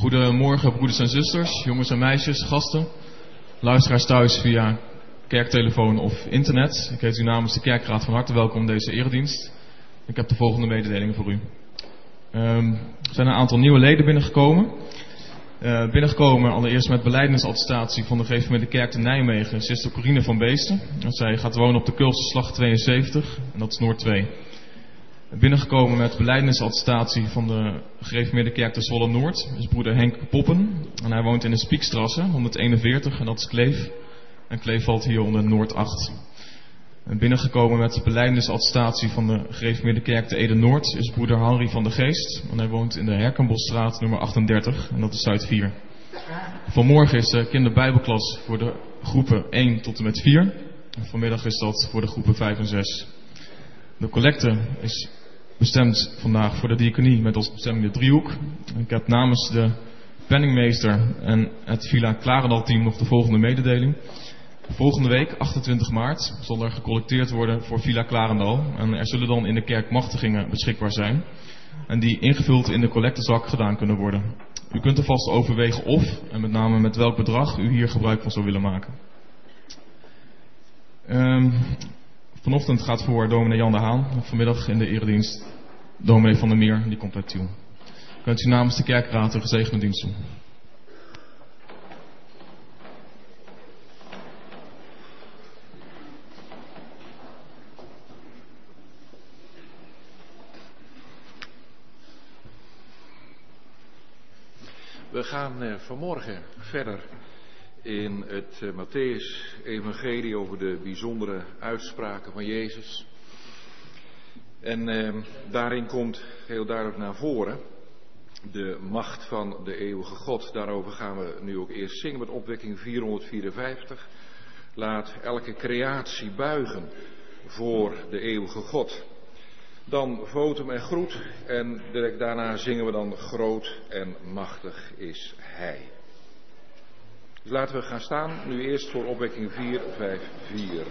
Goedemorgen broeders en zusters, jongens en meisjes, gasten, luisteraars thuis via kerktelefoon of internet. Ik heet u namens de Kerkraad van harte welkom in deze eredienst. Ik heb de volgende mededelingen voor u. Er zijn een aantal nieuwe leden binnengekomen. Binnengekomen allereerst met belijdenis-attestatie van de Gereformeerde Kerk te Nijmegen, zuster Corine van Beesten. Zij gaat wonen op de Kulsterslag 72 en dat is Noord 2. Binnengekomen met belijdenis-attestatie van de Gereformeerde Kerk te Zwolle Noord is broeder Henk Poppen. En hij woont in de Spiekstrasse 141 en dat is Kleef. En Kleef valt hier onder Noord 8. En binnengekomen met belijdenis-attestatie van de Gereformeerde Kerk te Ede Noord is broeder Henry van de Geest. En hij woont in de Herkenbosstraat nummer 38 en dat is Zuid 4. Vanmorgen is de kinderbijbelklas voor de groepen 1 tot en met 4. En vanmiddag is dat voor de groepen 5 en 6. De collecte is bestemd vandaag voor de diaconie met als bestemming de driehoek. Ik heb namens de penningmeester en het Villa Klarendal team nog de volgende mededeling. Volgende week, 28 maart, zal er gecollecteerd worden voor Villa Klarendal. En er zullen dan in de kerk machtigingen beschikbaar zijn. En die ingevuld in de collectezak gedaan kunnen worden. U kunt alvast overwegen of, en met name met welk bedrag, u hier gebruik van zou willen maken. Vanochtend gaat voor dominee Jan de Haan. Vanmiddag in de eredienst dominee Van der Meer, die komt uit Tiel. Kunt u namens de kerkraad een gezegende dienst doen. We gaan vanmorgen verder in het Mattheüs-evangelie over de bijzondere uitspraken van Jezus. En daarin komt heel duidelijk naar voren de macht van de eeuwige God. Daarover gaan we nu ook eerst zingen met opwekking 454. Laat elke creatie buigen voor de eeuwige God. Dan votum en groet en direct daarna zingen we dan groot en machtig is Hij. Dus laten we gaan staan, nu eerst voor opwekking 454.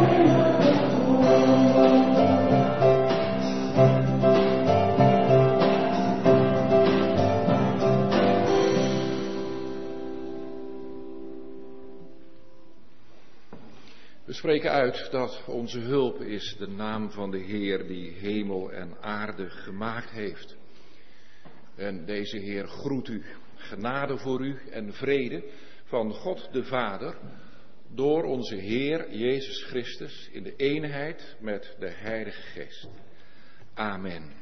We spreken uit dat onze hulp is de naam van de Heer die hemel en aarde gemaakt heeft. En deze Heer groet u, genade voor u en vrede van God de Vader, door onze Heer Jezus Christus in de eenheid met de Heilige Geest. Amen.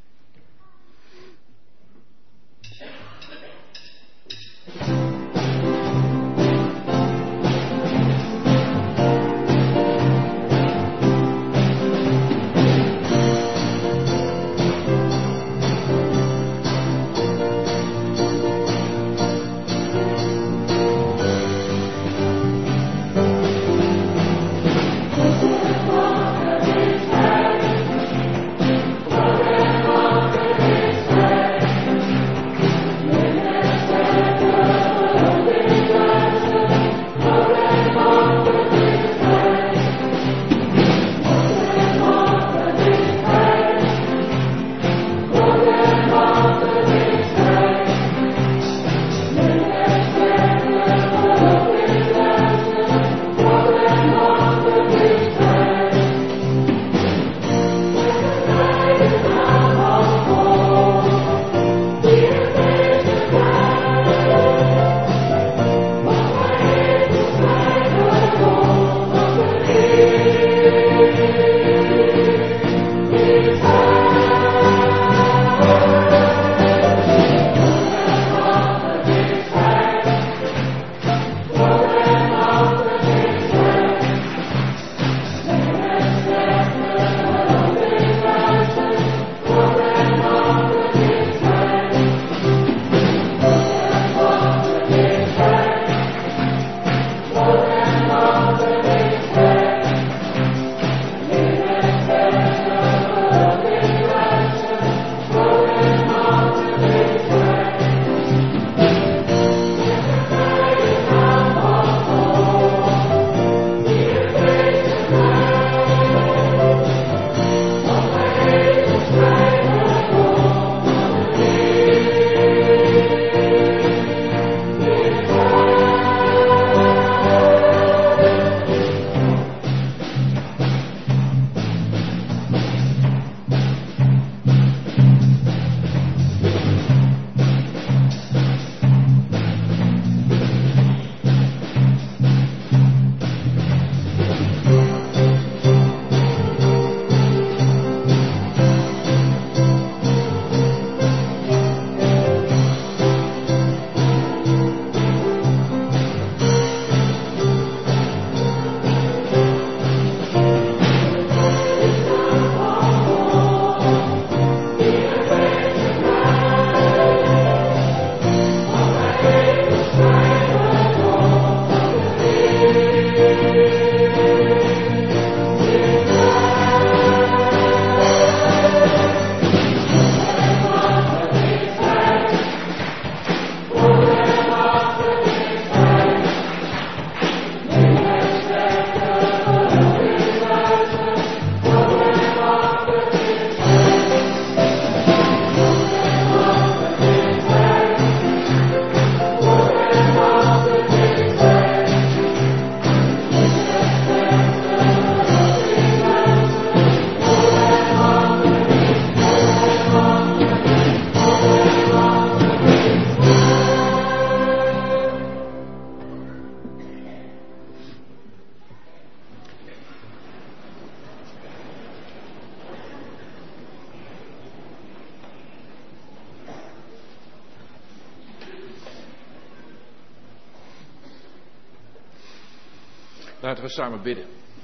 Laten we samen bidden.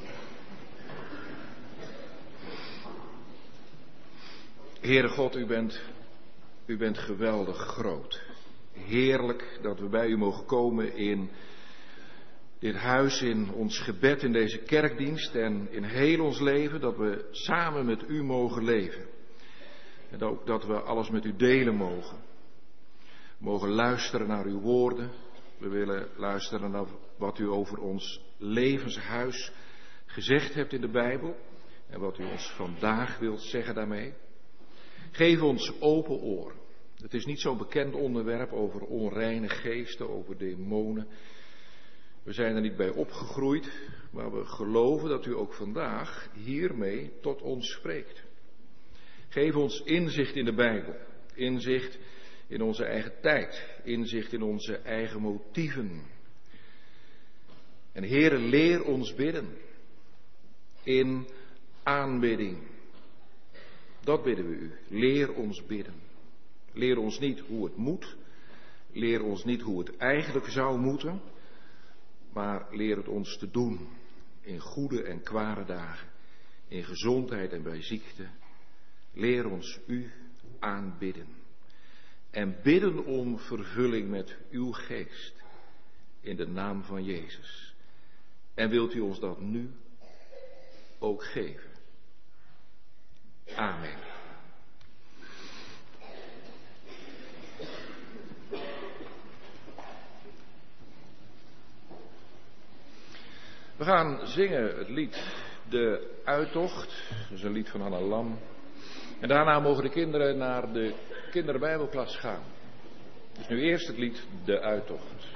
Heere God, u bent geweldig groot. Heerlijk dat we bij u mogen komen in dit huis, in ons gebed, in deze kerkdienst en in heel ons leven, dat we samen met u mogen leven. En ook dat we alles met u delen mogen. We mogen luisteren naar uw woorden. We willen luisteren naar wat u over ons levenshuis gezegd hebt in de Bijbel en wat u ons vandaag wilt zeggen daarmee. Geef ons open oren. Het is niet zo'n bekend onderwerp over onreine geesten, over demonen. We zijn er niet bij opgegroeid, maar we geloven dat u ook vandaag hiermee tot ons spreekt. Geef ons inzicht in de Bijbel, inzicht in onze eigen tijd, inzicht in onze eigen motieven. En Heere, leer ons bidden in aanbidding. Dat bidden we u. Leer ons bidden. Leer ons niet hoe het moet. Leer ons niet hoe het eigenlijk zou moeten. Maar leer het ons te doen in goede en kwade dagen. In gezondheid en bij ziekte. Leer ons u aanbidden. En bidden om vervulling met uw geest. In de naam van Jezus. En wilt u ons dat nu ook geven? Amen. We gaan zingen het lied De Uittocht. Dat is een lied van Hanna Lam. En daarna mogen de kinderen naar de kinderbijbelklas gaan. Dus nu eerst het lied De Uittocht.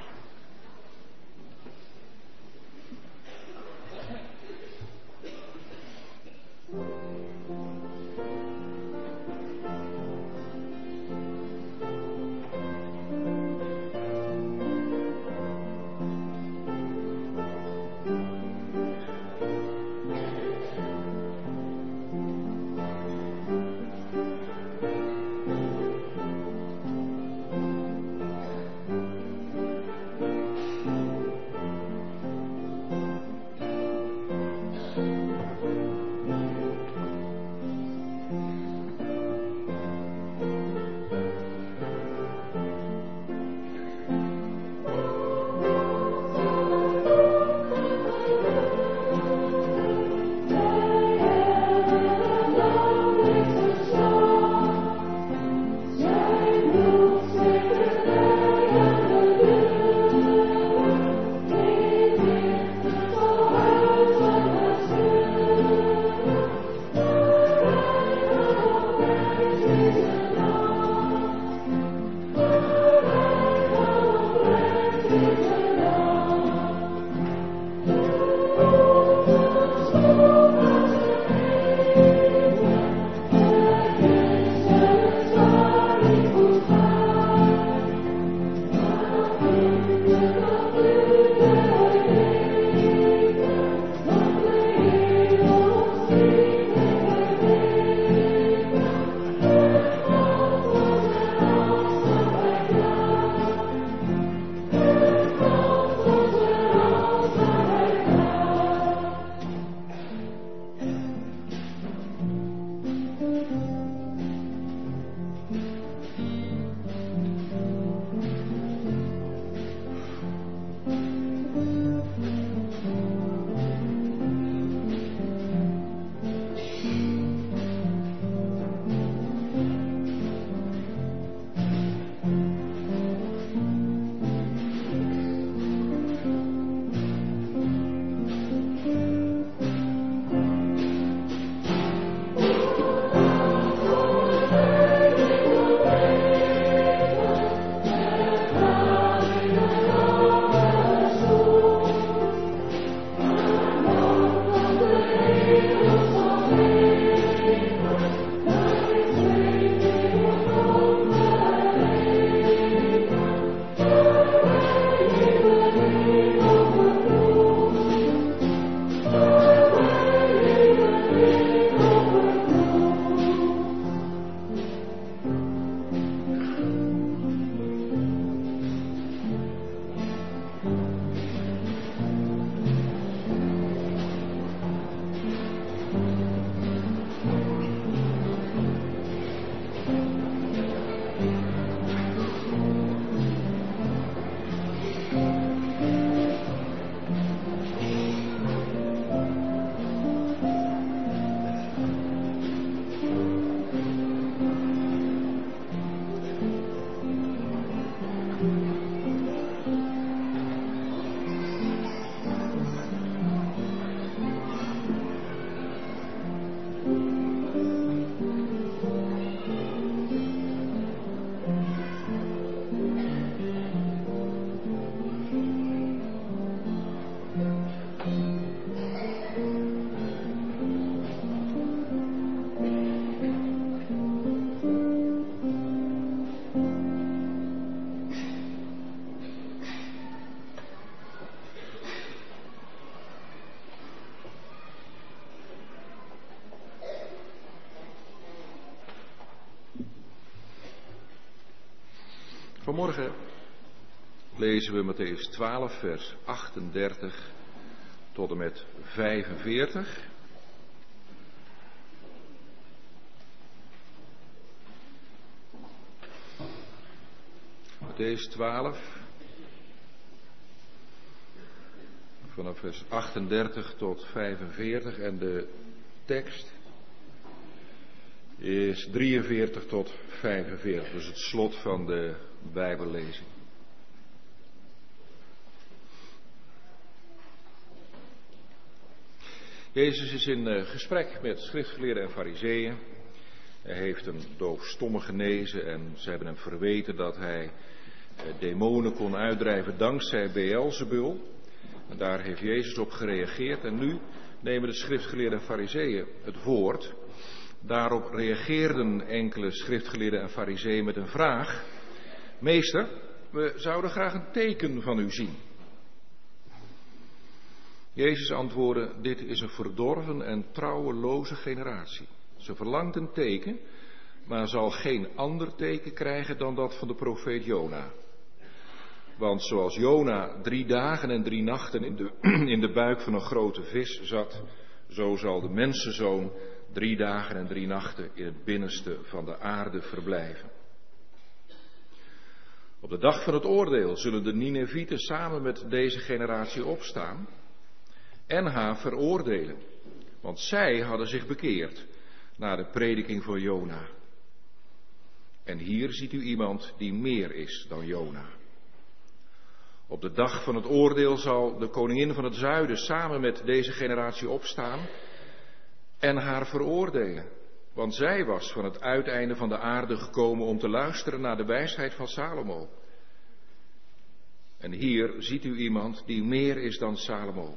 Vanmorgen lezen we Mattheüs 12, vers 38 tot en met 45. Mattheüs 12, vanaf vers 38 tot 45 en de tekst is 43 tot 45, dus het slot van de Bijbellezing. Jezus is in gesprek met schriftgeleerden en farizeeën. Hij heeft een doofstomme genezen en ze hebben hem verweten dat hij demonen kon uitdrijven dankzij Beelzebul. En daar heeft Jezus op gereageerd en nu nemen de schriftgeleerden en farizeeën het woord. Daarop reageerden enkele schriftgeleerden en farizeeën met een vraag. Meester, we zouden graag een teken van u zien. Jezus antwoordde, dit is een verdorven en trouweloze generatie. Ze verlangt een teken, maar zal geen ander teken krijgen dan dat van de profeet Jona. Want zoals Jona 3 dagen en 3 nachten in de buik van een grote vis zat, zo zal de mensenzoon 3 dagen en 3 nachten in het binnenste van de aarde verblijven. Op de dag van het oordeel zullen de Ninevieten samen met deze generatie opstaan en haar veroordelen. Want zij hadden zich bekeerd na de prediking van Jona. En hier ziet u iemand die meer is dan Jona. Op de dag van het oordeel zal de koningin van het zuiden samen met deze generatie opstaan en haar veroordelen. Want zij was van het uiteinde van de aarde gekomen om te luisteren naar de wijsheid van Salomo. En hier ziet u iemand die meer is dan Salomo.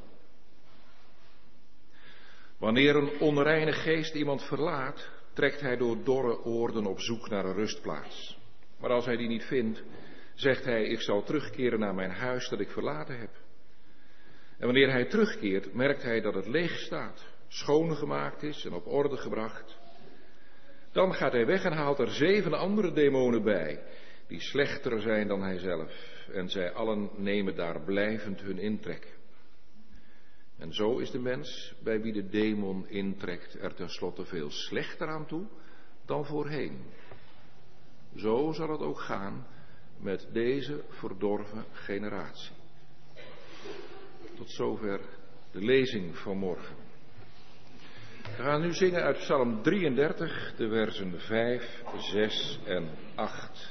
Wanneer een onreine geest iemand verlaat, trekt hij door dorre oorden op zoek naar een rustplaats. Maar als hij die niet vindt, zegt hij, ik zal terugkeren naar mijn huis dat ik verlaten heb. En wanneer hij terugkeert, merkt hij dat het leeg staat, schoongemaakt is en op orde gebracht. Dan gaat hij weg en haalt er 7 andere demonen bij, die slechter zijn dan hij zelf. En zij allen nemen daar blijvend hun intrek. En zo is de mens, bij wie de demon intrekt, er tenslotte veel slechter aan toe dan voorheen. Zo zal het ook gaan met deze verdorven generatie. Tot zover de lezing van morgen. We gaan nu zingen uit Psalm 33, de versen 5, 6 en 8.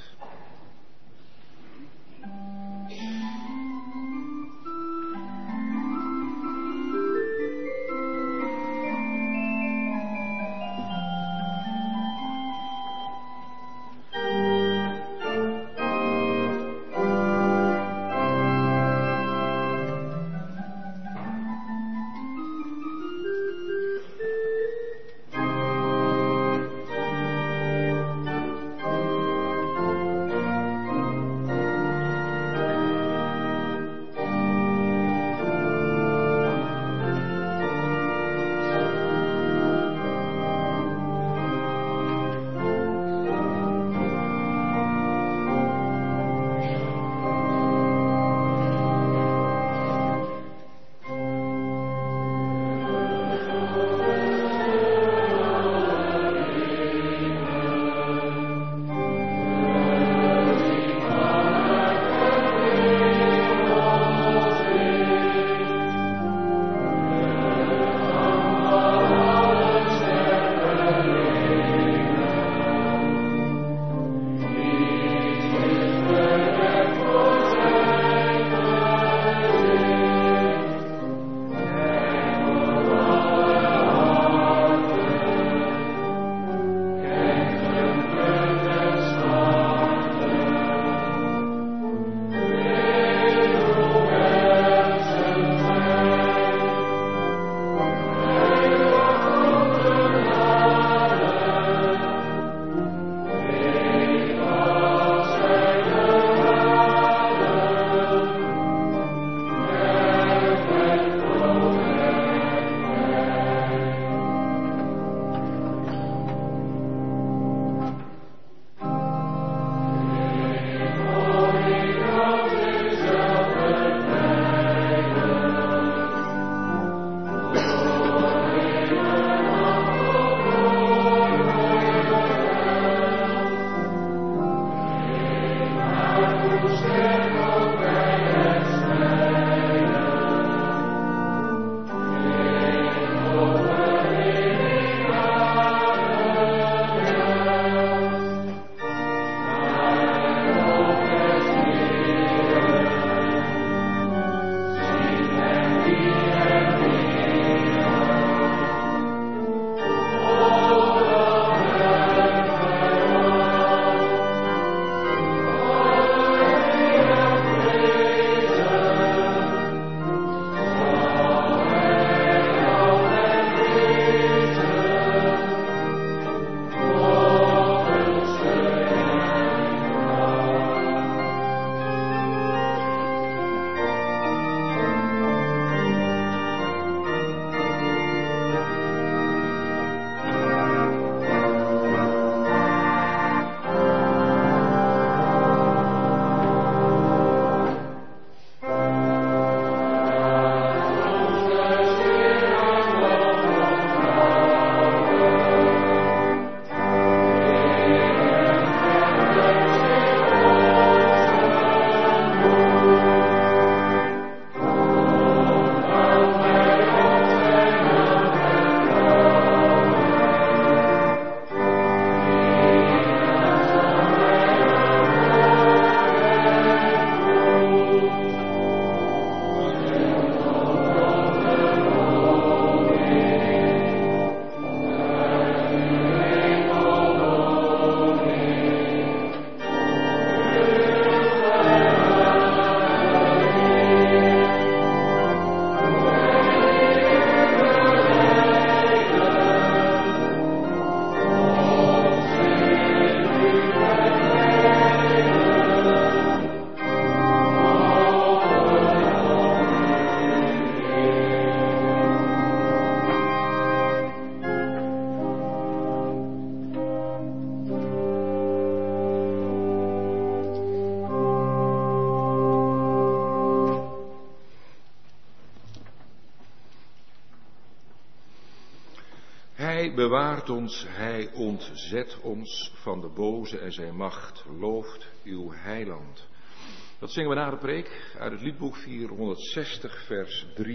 Hij bewaart ons, hij ontzet ons van de boze en zijn macht. Looft uw heiland. Dat zingen we na de preek uit het liedboek 460 vers 3.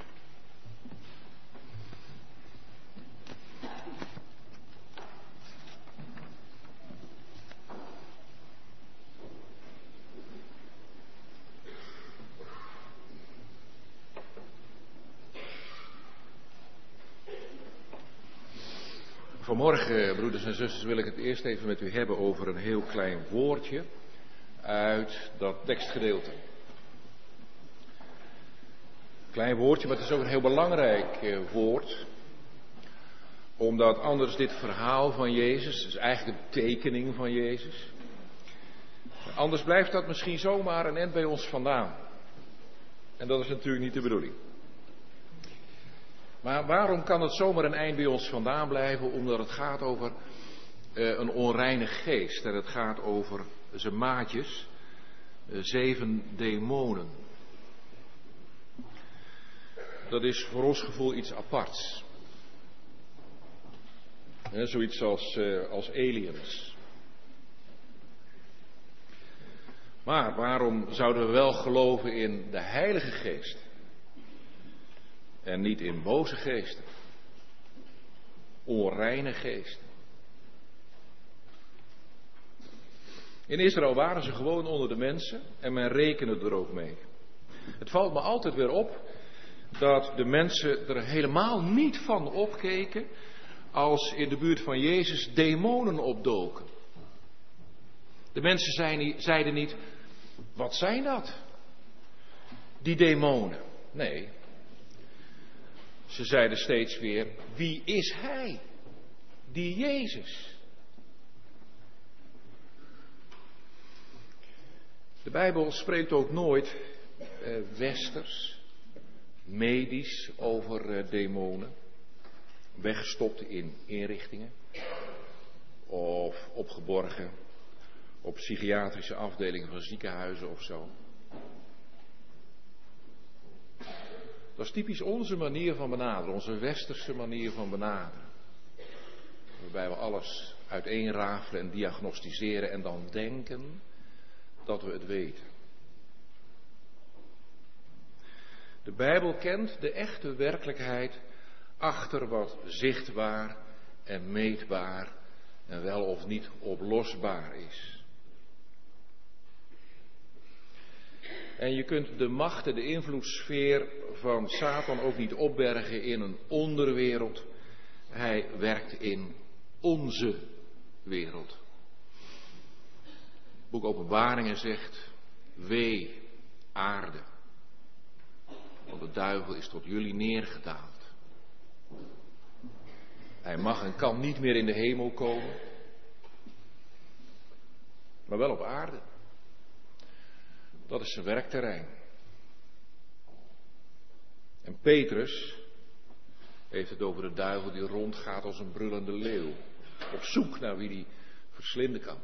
Vanmorgen, broeders en zusters, wil ik het eerst even met u hebben over een heel klein woordje uit dat tekstgedeelte. Klein woordje, maar het is ook een heel belangrijk woord. Omdat anders dit verhaal van Jezus, het is eigenlijk een tekening van Jezus. Anders blijft dat misschien zomaar een eind bij ons vandaan. En dat is natuurlijk niet de bedoeling. Maar waarom kan het zomaar een eind bij ons vandaan blijven? Omdat het gaat over een onreine geest. En het gaat over zijn maatjes, 7 demonen. Dat is voor ons gevoel iets aparts. Zoiets als aliens. Maar waarom zouden we wel geloven in de Heilige Geest? En niet in boze geesten. Onreine geesten. In Israël waren ze gewoon onder de mensen en men rekende er ook mee. Het valt me altijd weer op dat de mensen er helemaal niet van opkeken als in de buurt van Jezus demonen opdoken. De mensen zeiden niet, wat zijn dat? Die demonen. Nee. Ze zeiden steeds weer, wie is hij? Die Jezus. De Bijbel spreekt ook nooit westers, medisch over demonen. Weggestopt in inrichtingen. Of opgeborgen op psychiatrische afdelingen van ziekenhuizen of zo. Dat is typisch onze manier van benaderen, onze westerse manier van benaderen. Waarbij we alles uiteenrafelen en diagnosticeren en dan denken dat we het weten. De Bijbel kent de echte werkelijkheid achter wat zichtbaar en meetbaar en wel of niet oplosbaar is. En je kunt de macht en de invloedssfeer van Satan ook niet opbergen in een onderwereld. Hij werkt in onze wereld. Het boek Openbaringen zegt, wee aarde, want de duivel is tot jullie neergedaald. Hij mag en kan niet meer in de hemel komen, maar wel op aarde. Dat is zijn werkterrein. En Petrus heeft het over de duivel die rondgaat als een brullende leeuw. Op zoek naar wie die verslinden kan.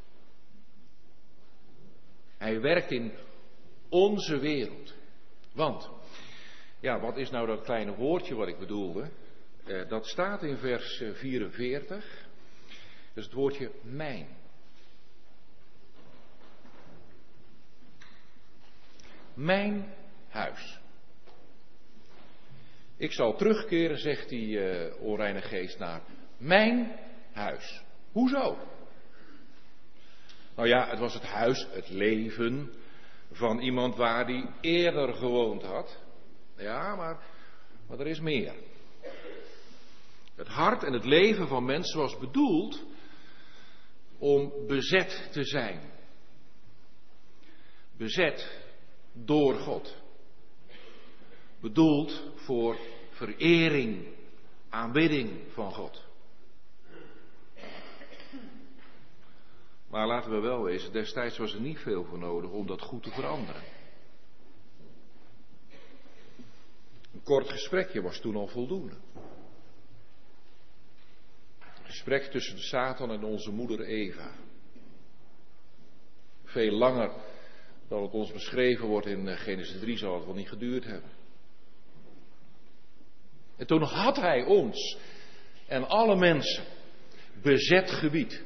Hij werkt in onze wereld. Want, ja, wat is nou dat kleine woordje wat ik bedoelde? Dat staat in vers 44. Dat is het woordje mijn. Mijn huis. Ik zal terugkeren, zegt die onreine geest, naar mijn huis. Hoezo? Nou ja, het was het huis, het leven van iemand waar die eerder gewoond had. Ja, maar er is meer. Het hart en het leven van mensen was bedoeld om bezet te zijn. Bezet door God. Bedoeld voor verering, aanbidding van God. Maar laten we wel wezen, destijds was er niet veel voor nodig om dat goed te veranderen. Een kort gesprekje was toen al voldoende. Een gesprek tussen Satan en onze moeder Eva. Veel langer dan het ons beschreven wordt in Genesis 3 zal het wel niet geduurd hebben. En toen had hij ons en alle mensen bezet gebied.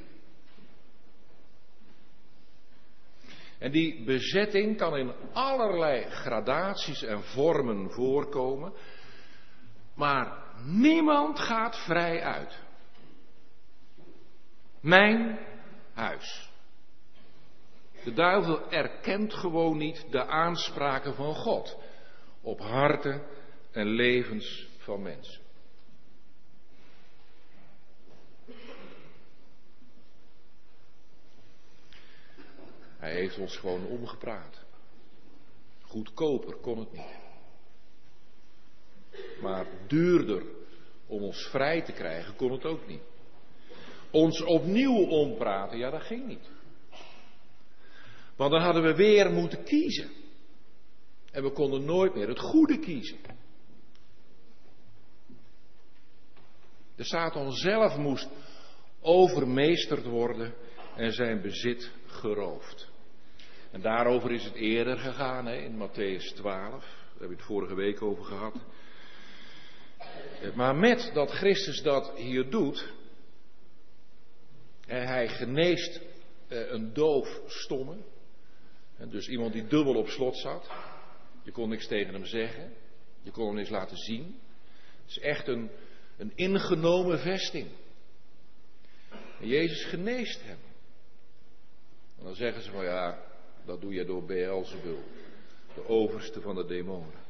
En die bezetting kan in allerlei gradaties en vormen voorkomen, maar niemand gaat vrij uit. Mijn huis. De duivel erkent gewoon niet de aanspraken van God op harten en levens van mensen. Hij heeft ons gewoon omgepraat. Goedkoper kon het niet. Maar duurder om ons vrij te krijgen kon het ook niet. Ons opnieuw ompraten, ja, dat ging niet. Want dan hadden we weer moeten kiezen. En we konden nooit meer het goede kiezen. De Satan zelf moest overmeesterd worden en zijn bezit geroofd. En daarover is het eerder gegaan, in Mattheüs 12. Daar hebben we het vorige week over gehad. Maar met dat Christus dat hier doet, hij geneest een doof stomme. Dus iemand die dubbel op slot zat. Je kon niks tegen hem zeggen. Je kon hem niks laten zien. Het is echt een ingenomen vesting. En Jezus geneest hem. En dan zeggen ze van ja, dat doe je door Beelzebul, de overste van de demonen.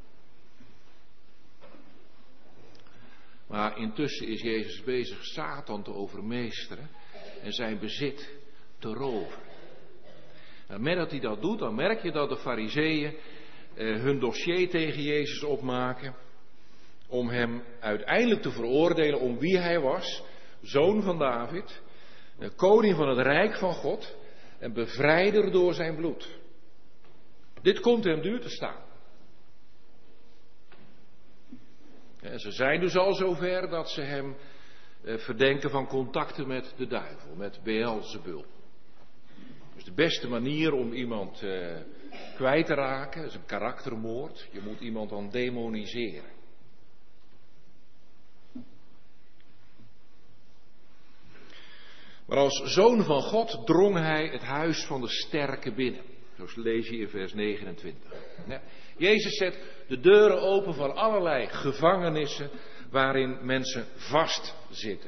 Maar intussen is Jezus bezig Satan te overmeesteren en zijn bezit te roven. En met dat hij dat doet, dan merk je dat de Farizeeën hun dossier tegen Jezus opmaken om hem uiteindelijk te veroordelen om wie hij was, zoon van David, koning van het Rijk van God en bevrijder door zijn bloed. Dit komt hem duur te staan. En ze zijn dus al zover dat ze hem verdenken van contacten met de duivel, met Beelzebul. Dus de beste manier om iemand kwijt te raken is een karaktermoord. Je moet iemand dan demoniseren. Maar als zoon van God drong hij het huis van de sterke binnen. Zoals lees je in vers 29. Ja, Jezus zet de deuren open van allerlei gevangenissen waarin mensen vastzitten.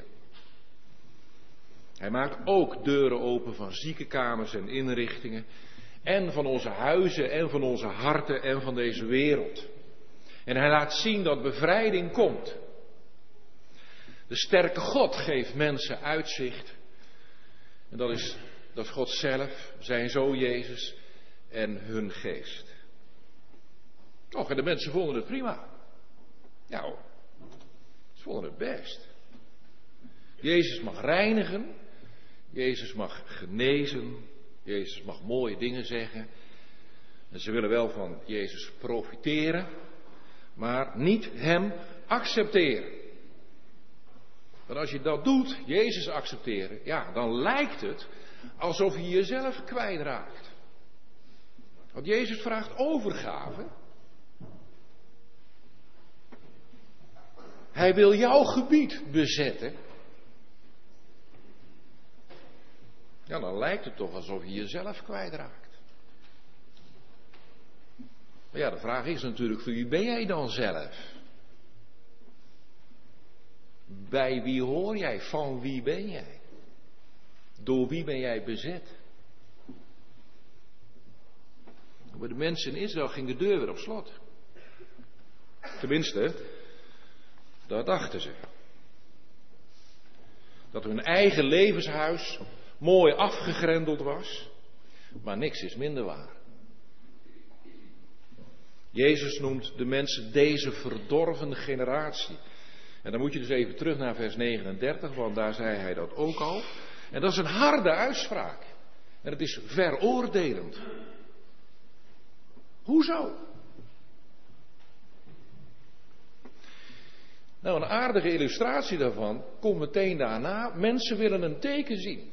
Hij maakt ook deuren open van ziekenkamers en inrichtingen. En van onze huizen en van onze harten en van deze wereld. En hij laat zien dat bevrijding komt. De sterke God geeft mensen uitzicht. En dat is God zelf, zijn zoon Jezus en hun geest. Och, en de mensen vonden het prima. Ja hoor, ze vonden het best. Jezus mag reinigen, Jezus mag genezen, Jezus mag mooie dingen zeggen. En ze willen wel van Jezus profiteren, maar niet hem accepteren. Want als je dat doet, Jezus accepteren, ja, dan lijkt het alsof je jezelf kwijtraakt. Want Jezus vraagt overgave. Hij wil jouw gebied bezetten. Ja, dan lijkt het toch alsof je jezelf kwijtraakt. Maar ja, de vraag is natuurlijk, voor wie ben jij dan zelf? Bij wie hoor jij? Van wie ben jij? Door wie ben jij bezet? Bij de mensen in Israël ging de deur weer op slot. Tenminste, dat dachten ze. Dat hun eigen levenshuis mooi afgegrendeld was, maar niks is minder waar. Jezus noemt de mensen deze verdorven generatie. En dan moet je dus even terug naar vers 39, want daar zei hij dat ook al. En dat is een harde uitspraak. En het is veroordelend. Hoezo? Nou, een aardige illustratie daarvan komt meteen daarna. Mensen willen een teken zien.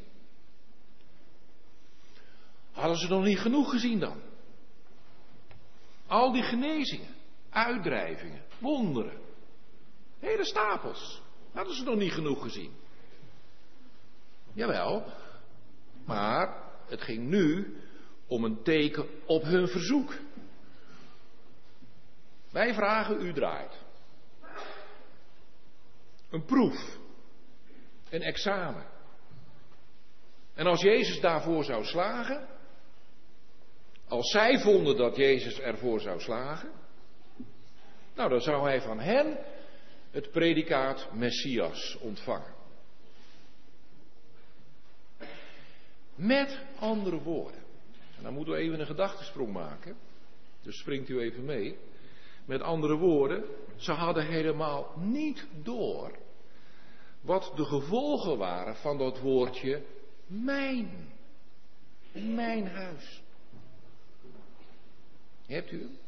Hadden ze nog niet genoeg gezien dan? Al die genezingen, uitdrijvingen, wonderen. Hele stapels. Hadden ze nog niet genoeg gezien? Jawel, maar het ging nu om een teken op hun verzoek. Wij vragen, u draait. Een proef. Een examen. En als Jezus daarvoor zou slagen, als zij vonden dat Jezus ervoor zou slagen, nou dan zou hij van hen het predicaat Messias ontvangen. Met andere woorden, en dan moeten we even een gedachtesprong maken, dus springt u even mee. Met andere woorden, ze hadden helemaal niet door wat de gevolgen waren van dat woordje mijn. Mijn huis. Hebt u hem?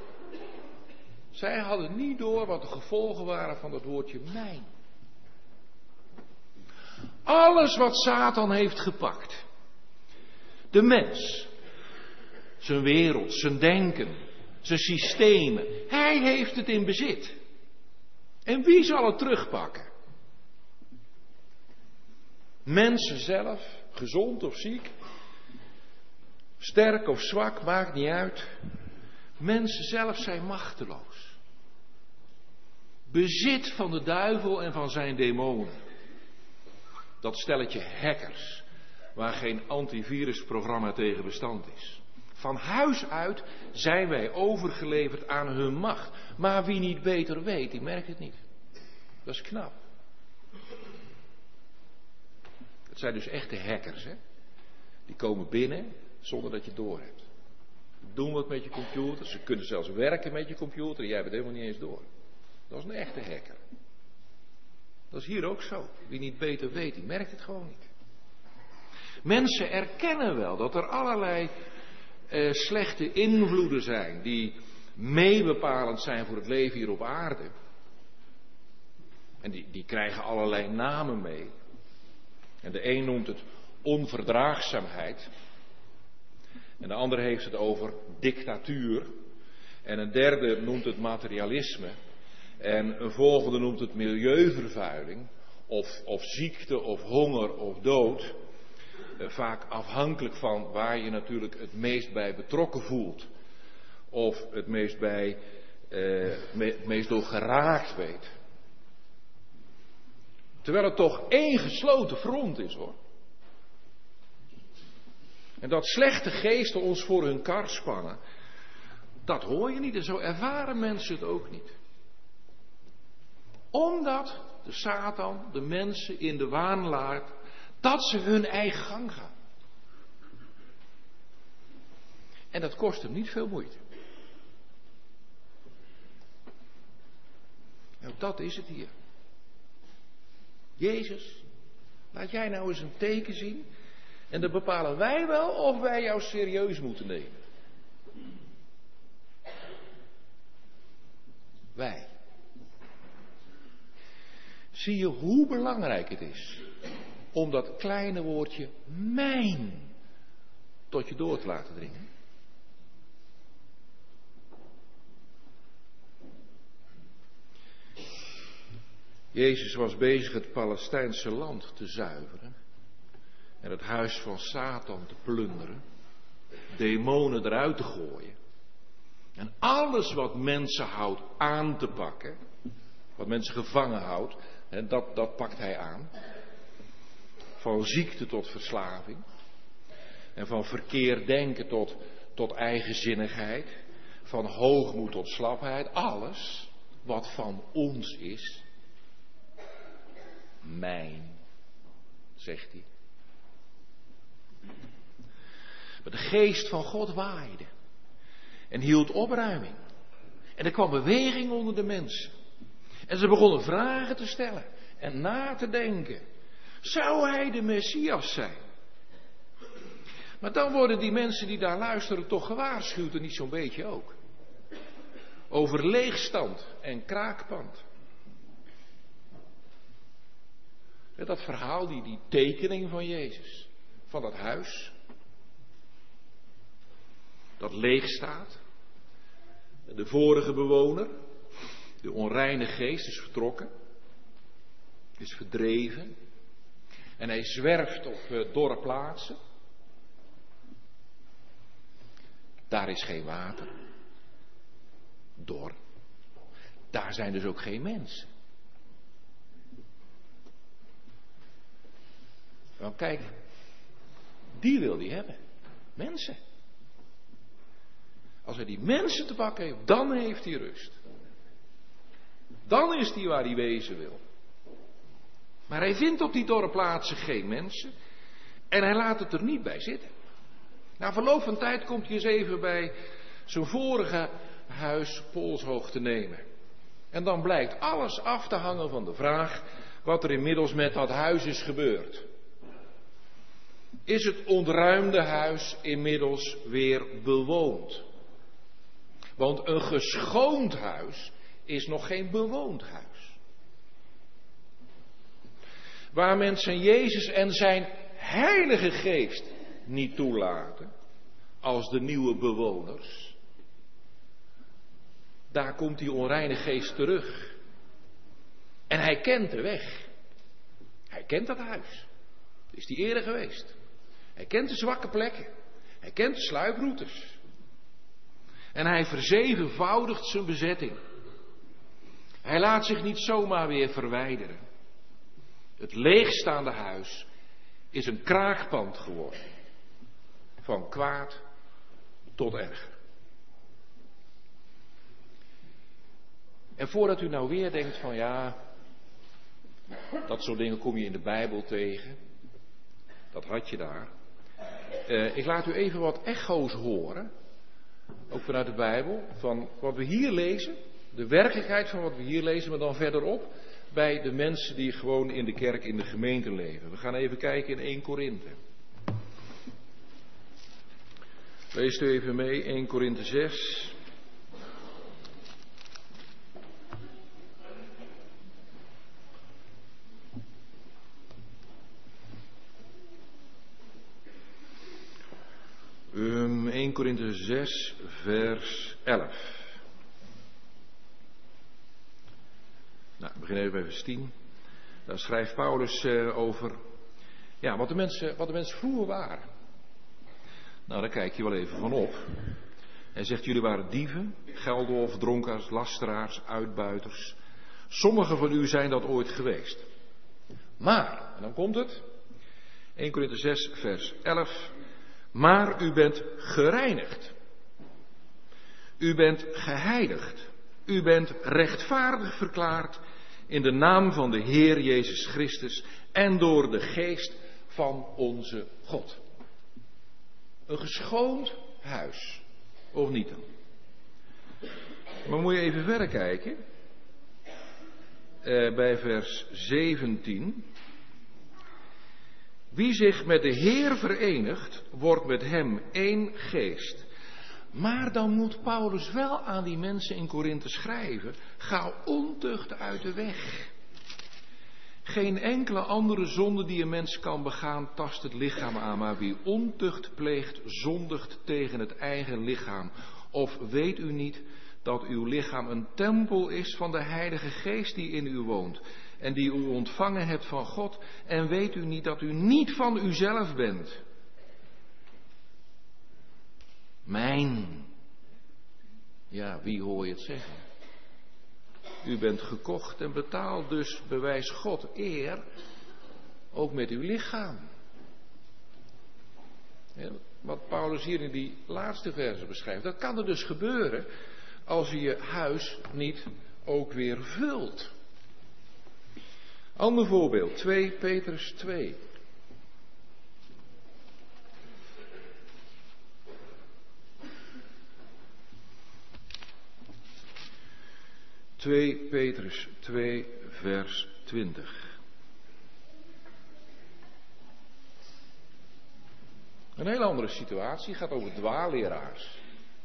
Zij hadden niet door wat de gevolgen waren van dat woordje mijn. Alles wat Satan heeft gepakt. De mens. Zijn wereld, zijn denken, zijn systemen. Hij heeft het in bezit. En wie zal het terugpakken? Mensen zelf, gezond of ziek, sterk of zwak, maakt niet uit. Mensen zelf zijn machteloos. Bezit van de duivel en van zijn demonen. Dat stelletje hackers, waar geen antivirusprogramma tegen bestand is. Van huis uit zijn wij overgeleverd aan hun macht. Maar wie niet beter weet, die merkt het niet. Dat is knap. Het zijn dus echte hackers, hè. Die komen binnen zonder dat je het door hebt. Doen wat met je computer. Ze kunnen zelfs werken met je computer en jij hebt het helemaal niet eens door. Dat is een echte hacker. Dat is hier ook zo. Wie niet beter weet, die merkt het gewoon niet. Mensen erkennen wel dat er allerlei slechte invloeden zijn die meebepalend zijn voor het leven hier op aarde. En die krijgen allerlei namen mee. En de een noemt het onverdraagzaamheid. En de ander heeft het over dictatuur. En een derde noemt het materialisme. En een volgende noemt het milieuvervuiling. Of ziekte, of honger, of dood. Vaak afhankelijk van waar je natuurlijk het meest bij betrokken voelt. Of het meest door geraakt weet. Terwijl het toch één gesloten front is, hoor. En dat slechte geesten ons voor hun kar spannen, dat hoor je niet en zo ervaren mensen het ook niet. Omdat de Satan de mensen in de waan laat dat ze hun eigen gang gaan. En dat kost hem niet veel moeite. Nou, dat is het hier. Jezus, laat jij nou eens een teken zien. En dan bepalen wij wel of wij jou serieus moeten nemen. Wij. Zie je hoe belangrijk het is om dat kleine woordje mijn tot je door te laten dringen? Jezus was bezig het Palestijnse land te zuiveren en het huis van Satan te plunderen, demonen eruit te gooien en alles wat mensen houdt aan te pakken, wat mensen gevangen houdt, en dat pakt hij aan. Van ziekte tot verslaving en van verkeerd denken tot eigenzinnigheid, van hoogmoed tot slapheid, alles wat van ons is. Mijn, zegt hij. Maar de geest van God waaide en hield opruiming. En er kwam beweging onder de mensen. En ze begonnen vragen te stellen en na te denken. Zou hij de Messias zijn? Maar dan worden die mensen die daar luisteren toch gewaarschuwd en niet zo'n beetje ook. Over leegstand en kraakpand. Dat verhaal, die tekening van Jezus. Van dat huis. Dat leeg staat. De vorige bewoner, de onreine geest, is vertrokken. is verdreven. En hij zwerft op dorre plaatsen. Daar is geen water. Dor. Daar zijn dus ook geen mensen. Want kijk, die wil hij hebben. Mensen. Als hij die mensen te pakken heeft, dan heeft hij rust. Dan is hij waar hij wezen wil. Maar hij vindt op die dorre plaatsen geen mensen. En hij laat het er niet bij zitten. Na verloop van tijd komt hij eens even bij zijn vorige huis poolshoog te nemen. En dan blijkt alles af te hangen van de vraag wat er inmiddels met dat huis is gebeurd. Is het ontruimde huis inmiddels weer bewoond? Want een geschoond huis is nog geen bewoond huis. Waar mensen Jezus en zijn Heilige Geest niet toelaten als de nieuwe bewoners, daar komt die onreine geest terug. En hij kent de weg. Hij kent dat huis. Is die eerder geweest. Hij kent de zwakke plekken. Hij kent de sluiproutes. En hij verzevenvoudigt zijn bezetting. Hij laat zich niet zomaar weer verwijderen. Het leegstaande huis is een kraakpand geworden. Van kwaad tot erger. En voordat u nou weer denkt van ja, dat soort dingen kom je in de Bijbel tegen. Dat had je daar. Ik laat u even wat echo's horen. Ook vanuit de Bijbel. Van wat we hier lezen. De werkelijkheid van wat we hier lezen. Maar dan verderop. Bij de mensen die gewoon in de kerk, in de gemeente leven. We gaan even kijken in 1 Korinthe. Leest u even mee. 1 Korinthe 6. Um, 1 Korinthe 6 vers 11. Nou, we beginnen even bij vers 10. Daar schrijft Paulus over ja, wat de mensen vroeger waren. Nou, daar kijk je wel even van op. Hij zegt, jullie waren dieven, geldwolven, dronkaars, lasteraars, uitbuiters. Sommigen van u zijn dat ooit geweest. Maar, en dan komt het. 1 Korinthe 6 vers 11. Maar u bent gereinigd. U bent geheiligd. U bent rechtvaardig verklaard in de naam van de Heer Jezus Christus en door de geest van onze God. Een geschoond huis, of niet dan? Maar moet je even verder kijken. Bij vers 17. Wie zich met de Heer verenigt, wordt met hem één geest. Maar dan moet Paulus wel aan die mensen in Korinthe schrijven. Ga ontucht uit de weg. Geen enkele andere zonde die een mens kan begaan, tast het lichaam aan. Maar wie ontucht pleegt, zondigt tegen het eigen lichaam. Of weet u niet dat uw lichaam een tempel is van de Heilige Geest die in u woont. En die u ontvangen hebt van God. En weet u niet dat u niet van uzelf bent. Mijn. Ja, wie hoor je het zeggen? U bent gekocht en betaald, dus bewijs God eer. Ook met uw lichaam. Ja, wat Paulus hier in die laatste verse beschrijft. Dat kan er dus gebeuren als je je huis niet ook weer vult. Ander voorbeeld, 2 Petrus 2. Petrus 2 vers 20. Een hele andere situatie, gaat over dwaalleraars.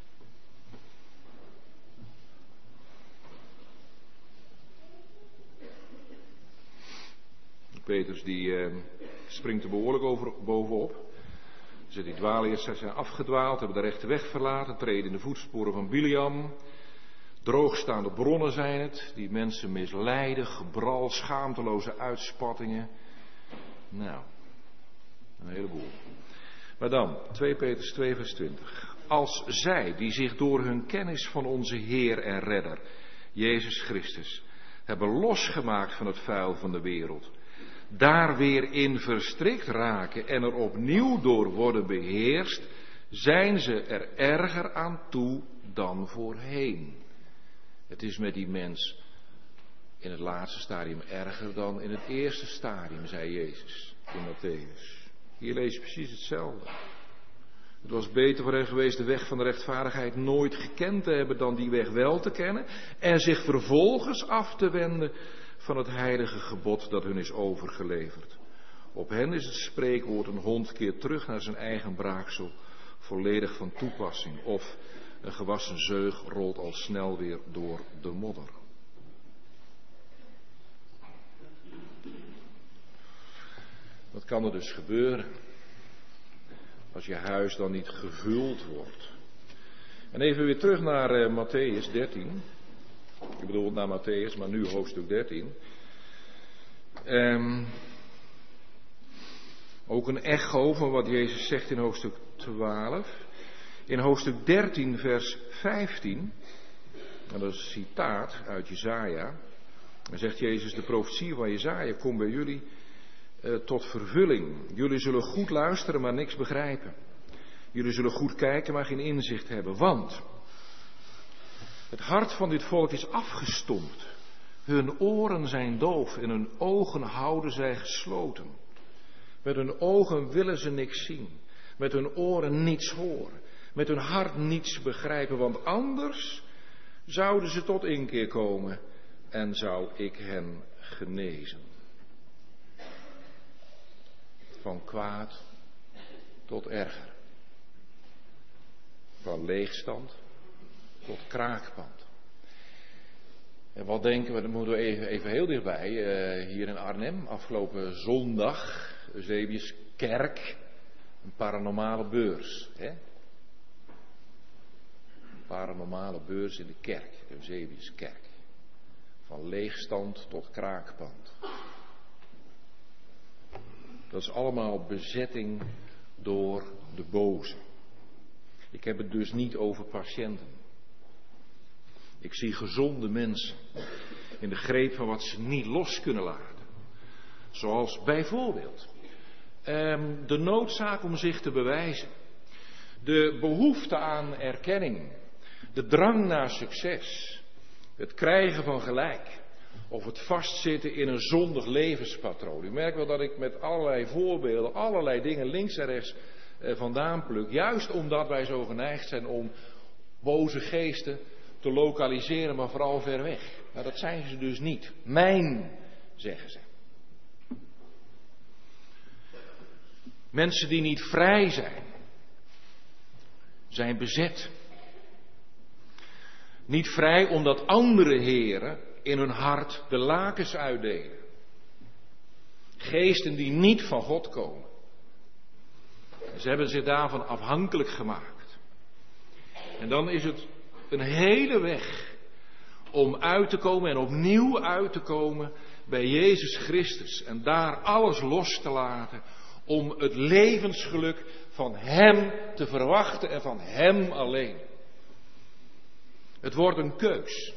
Petrus die springt er behoorlijk bovenop. Dus die dwaalleraars zijn afgedwaald, hebben de rechte weg verlaten, treden in de voetsporen van Biliam. Droogstaande bronnen zijn het, die mensen misleiden, gebral, schaamteloze uitspattingen. Nou, een heleboel. Maar dan, 2 Petrus 2 vers 20. Als zij, die zich door hun kennis van onze Heer en Redder, Jezus Christus, hebben losgemaakt van het vuil van de wereld, daar weer in verstrikt raken en er opnieuw door worden beheerst, zijn ze er erger aan toe dan voorheen. Het is met die mens in het laatste stadium erger dan in het eerste stadium, zei Jezus in Mattheüs. Hier lees je precies hetzelfde. Het was beter voor hen geweest de weg van de rechtvaardigheid nooit gekend te hebben dan die weg wel te kennen en zich vervolgens af te wenden van het heilige gebod dat hun is overgeleverd. Op hen is het spreekwoord: een hond keert terug naar zijn eigen braaksel, volledig van toepassing. Of een gewassen zeug rolt al snel weer door de modder. Wat kan er dus gebeuren als je huis dan niet gevuld wordt? En even weer terug naar Mattheüs 13. Ik bedoel naar Mattheüs, maar nu hoofdstuk 13. Ook een echo van wat Jezus zegt in hoofdstuk 12. In hoofdstuk 13 vers 15, en dat is een citaat uit Jesaja. Dan zegt Jezus: de profetie van Jesaja komt bij jullie tot vervulling. Jullie zullen goed luisteren, maar niks begrijpen. Jullie zullen goed kijken, maar geen inzicht hebben. Want het hart van dit volk is afgestompt. Hun oren zijn doof en hun ogen houden zij gesloten. Met hun ogen willen ze niks zien. Met hun oren niets horen. Met hun hart niets begrijpen. Want anders zouden ze tot inkeer komen en zou ik hen genezen. Van kwaad tot erger. Van leegstand tot kraakpand. En wat denken we, dan moeten we even heel dichtbij, hier in Arnhem, afgelopen zondag, Eusebius Kerk, een paranormale beurs. Hè? Een paranormale beurs in de kerk, Eusebius Kerk. Van leegstand tot kraakpand. Dat is allemaal bezetting door de boze. Ik heb het dus niet over patiënten. Ik zie gezonde mensen in de greep van wat ze niet los kunnen laten. Zoals bijvoorbeeld de noodzaak om zich te bewijzen. De behoefte aan erkenning. De drang naar succes. Het krijgen van gelijk. Of het vastzitten in een zondig levenspatroon. U merkt wel dat ik met allerlei voorbeelden, allerlei dingen links en rechts vandaan pluk. Juist omdat wij zo geneigd zijn om boze geesten te lokaliseren, maar vooral ver weg. Nou, dat zijn ze dus niet. Mijn, zeggen ze. Mensen die niet vrij zijn, zijn bezet. Niet vrij omdat andere heren in hun hart de lakens uitdelen. Geesten die niet van God komen. Ze hebben zich daarvan afhankelijk gemaakt. En dan is het een hele weg om uit te komen en opnieuw uit te komen bij Jezus Christus. En daar alles los te laten om het levensgeluk van Hem te verwachten en van Hem alleen. Het wordt een keus.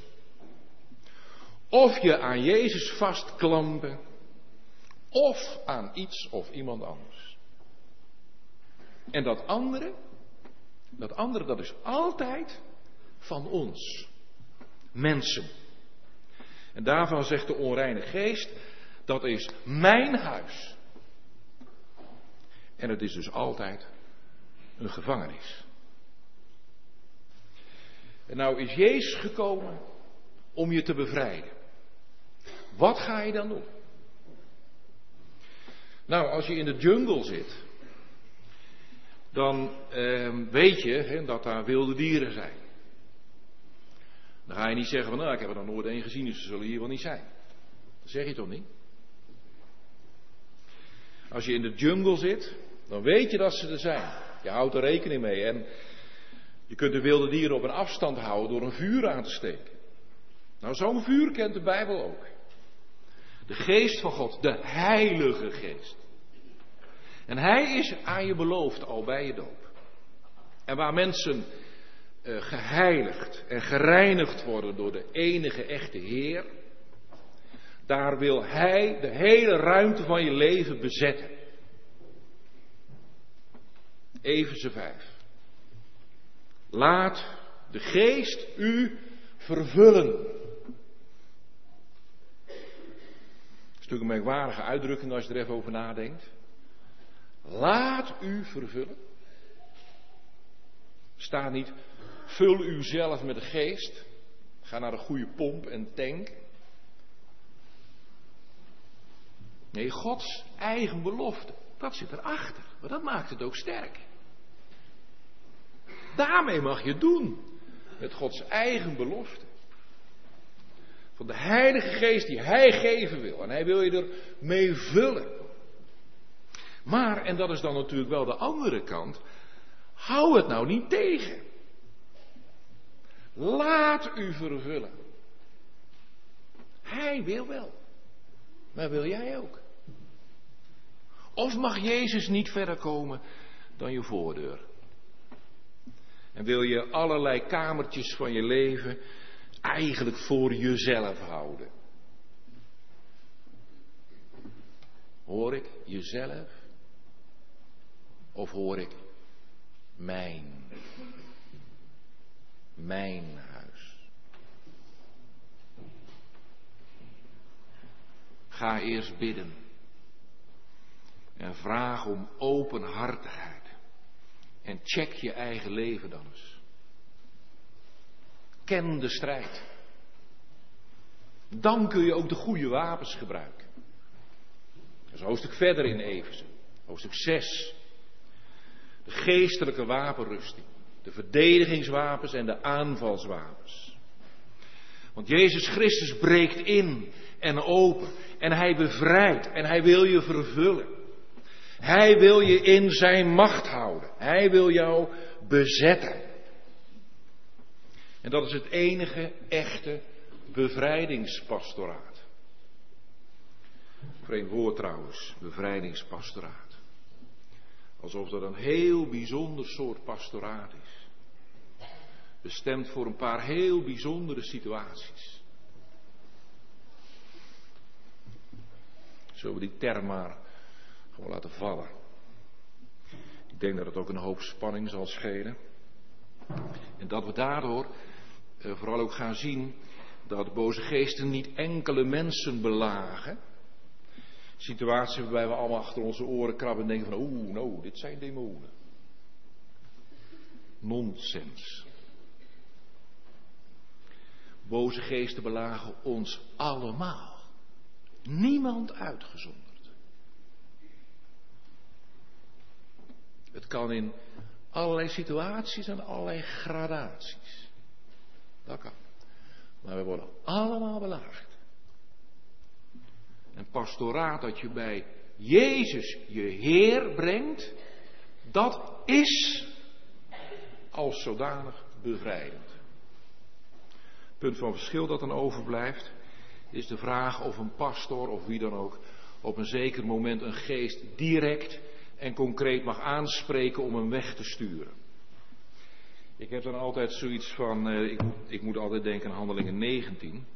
Of je aan Jezus vastklampen, of aan iets of iemand anders. En dat andere dat is altijd van ons. Mensen. En daarvan zegt de onreine geest, dat is mijn huis. En het is dus altijd een gevangenis. En nou is Jezus gekomen om je te bevrijden. Wat ga je dan doen? Nou, als je in de jungle zit, dan weet je dat daar wilde dieren zijn. Dan ga je niet zeggen van, nou, ik heb er nog nooit één gezien, dus ze zullen hier wel niet zijn. Dat zeg je toch niet? Als je in de jungle zit, dan weet je dat ze er zijn. Je houdt er rekening mee en je kunt de wilde dieren op een afstand houden door een vuur aan te steken. Nou, zo'n vuur kent de Bijbel ook. De geest van God, de Heilige Geest. En Hij is aan je beloofd al bij je doop. En waar mensen geheiligd en gereinigd worden door de enige echte Heer, daar wil Hij de hele ruimte van je leven bezetten. Efeze 5. Laat de Geest u vervullen. Dat is natuurlijk een merkwaardige uitdrukking als je er even over nadenkt. Laat u vervullen. Staat niet, vul u zelf met de Geest. Ga naar een goede pomp en tank. Nee, Gods eigen belofte, dat zit erachter. Maar dat maakt het ook sterk. Daarmee mag je het doen. Met Gods eigen belofte. Van de Heilige Geest die Hij geven wil. En Hij wil je er mee vullen. Maar, en dat is dan natuurlijk wel de andere kant. Hou het nou niet tegen. Laat u vervullen. Hij wil wel. Maar wil jij ook? Of mag Jezus niet verder komen dan je voordeur? En wil je allerlei kamertjes van je leven eigenlijk voor jezelf houden? Hoor ik jezelf? Of hoor ik mijn huis? Ga eerst bidden. En vraag om openhartigheid. En check je eigen leven dan eens. Ken de strijd. Dan kun je ook de goede wapens gebruiken. Dat is een hoofdstuk verder in Efeze. Hoofdstuk 6. De geestelijke wapenrusting. De verdedigingswapens en de aanvalswapens. Want Jezus Christus breekt in en open. En Hij bevrijdt. En Hij wil je vervullen. Hij wil je in zijn macht houden. Hij wil jou bezetten. En dat is het enige echte bevrijdingspastoraat. Vreemd woord trouwens, bevrijdingspastoraat. Alsof dat een heel bijzonder soort pastoraat is. Bestemd voor een paar heel bijzondere situaties. Zullen we die term maar gewoon laten vallen. Ik denk dat het ook een hoop spanning zal schelen. En dat we daardoor vooral ook gaan zien dat boze geesten niet enkele mensen belagen. Situaties waarbij we allemaal achter onze oren krabben en denken van nou, dit zijn demonen. Nonsens. Boze geesten belagen ons allemaal. Niemand uitgezonderd. Het kan in allerlei situaties en allerlei gradaties. Dat kan. Maar we worden allemaal belaagd. Een pastoraat dat je bij Jezus je Heer brengt, dat is als zodanig bevrijdend. Het punt van verschil dat dan overblijft, is de vraag of een pastor of wie dan ook op een zeker moment een geest direct en concreet mag aanspreken om hem weg te sturen. Ik heb dan altijd zoiets van, ik moet altijd denken aan Handelingen 19.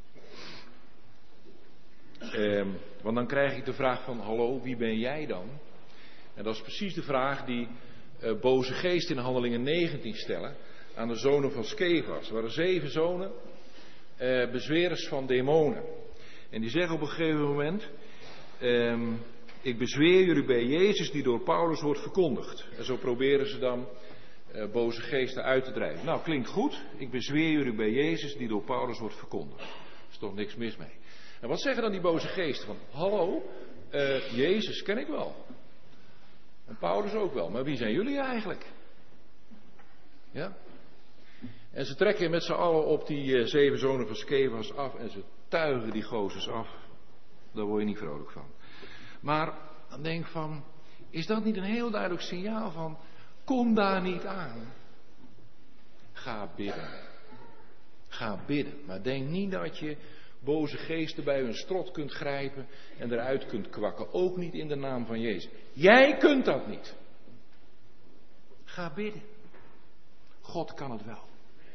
Want dan krijg ik de vraag van, hallo, wie ben jij dan? En dat is precies de vraag die boze geesten in Handelingen 19 stellen aan de zonen van Skevas. Er waren 7 zonen, bezwerers van demonen. En die zeggen op een gegeven moment, ik bezweer jullie bij Jezus die door Paulus wordt verkondigd. En zo proberen ze dan boze geesten uit te drijven. Nou, klinkt goed. Ik bezweer jullie bij Jezus die door Paulus wordt verkondigd. Er is toch niks mis mee. En wat zeggen dan die boze geesten? Van, hallo, Jezus ken ik wel. En Paulus ook wel. Maar wie zijn jullie eigenlijk? Ja? En ze trekken met z'n allen op die 7 zonen van Skevas af. En ze tuigen die gozers af. Daar word je niet vrolijk van. Maar dan denk ik van, is dat niet een heel duidelijk signaal van, kom daar niet aan. Ga bidden. Ga bidden. Maar denk niet dat je boze geesten bij hun strot kunt grijpen en eruit kunt kwakken. Ook niet in de naam van Jezus. Jij kunt dat niet. Ga bidden. God kan het wel.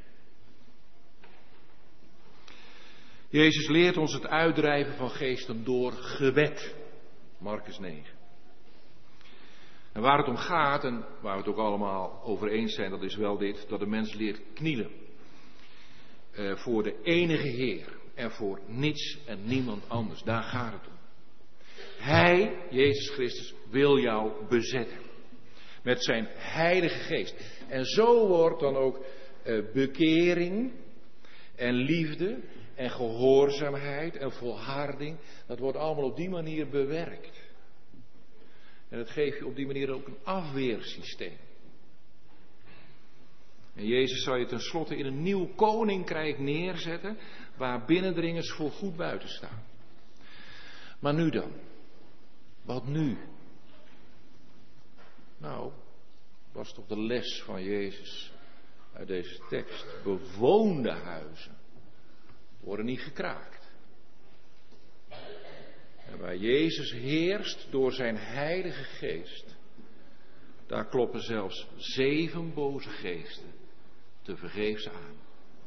Jezus leert ons het uitdrijven van geesten door gebed. Marcus 9. En waar het om gaat, en waar we het ook allemaal over eens zijn, dat is wel dit, dat de mens leert knielen. Voor de enige Heer en voor niets en niemand anders. Daar gaat het om. Hij, Jezus Christus, wil jou bezetten. Met zijn heilige geest. En zo wordt dan ook bekering en liefde en gehoorzaamheid en volharding, dat wordt allemaal op die manier bewerkt. En dat geeft je op die manier ook een afweersysteem. En Jezus zal je tenslotte in een nieuw koninkrijk neerzetten, waar binnendringers voor goed buiten staan. Maar nu dan? Wat nu? Nou, was toch de les van Jezus uit deze tekst. Bewoonde huizen worden niet gekraakt. En waar Jezus heerst door zijn heilige geest, daar kloppen zelfs 7 boze geesten tevergeefs aan.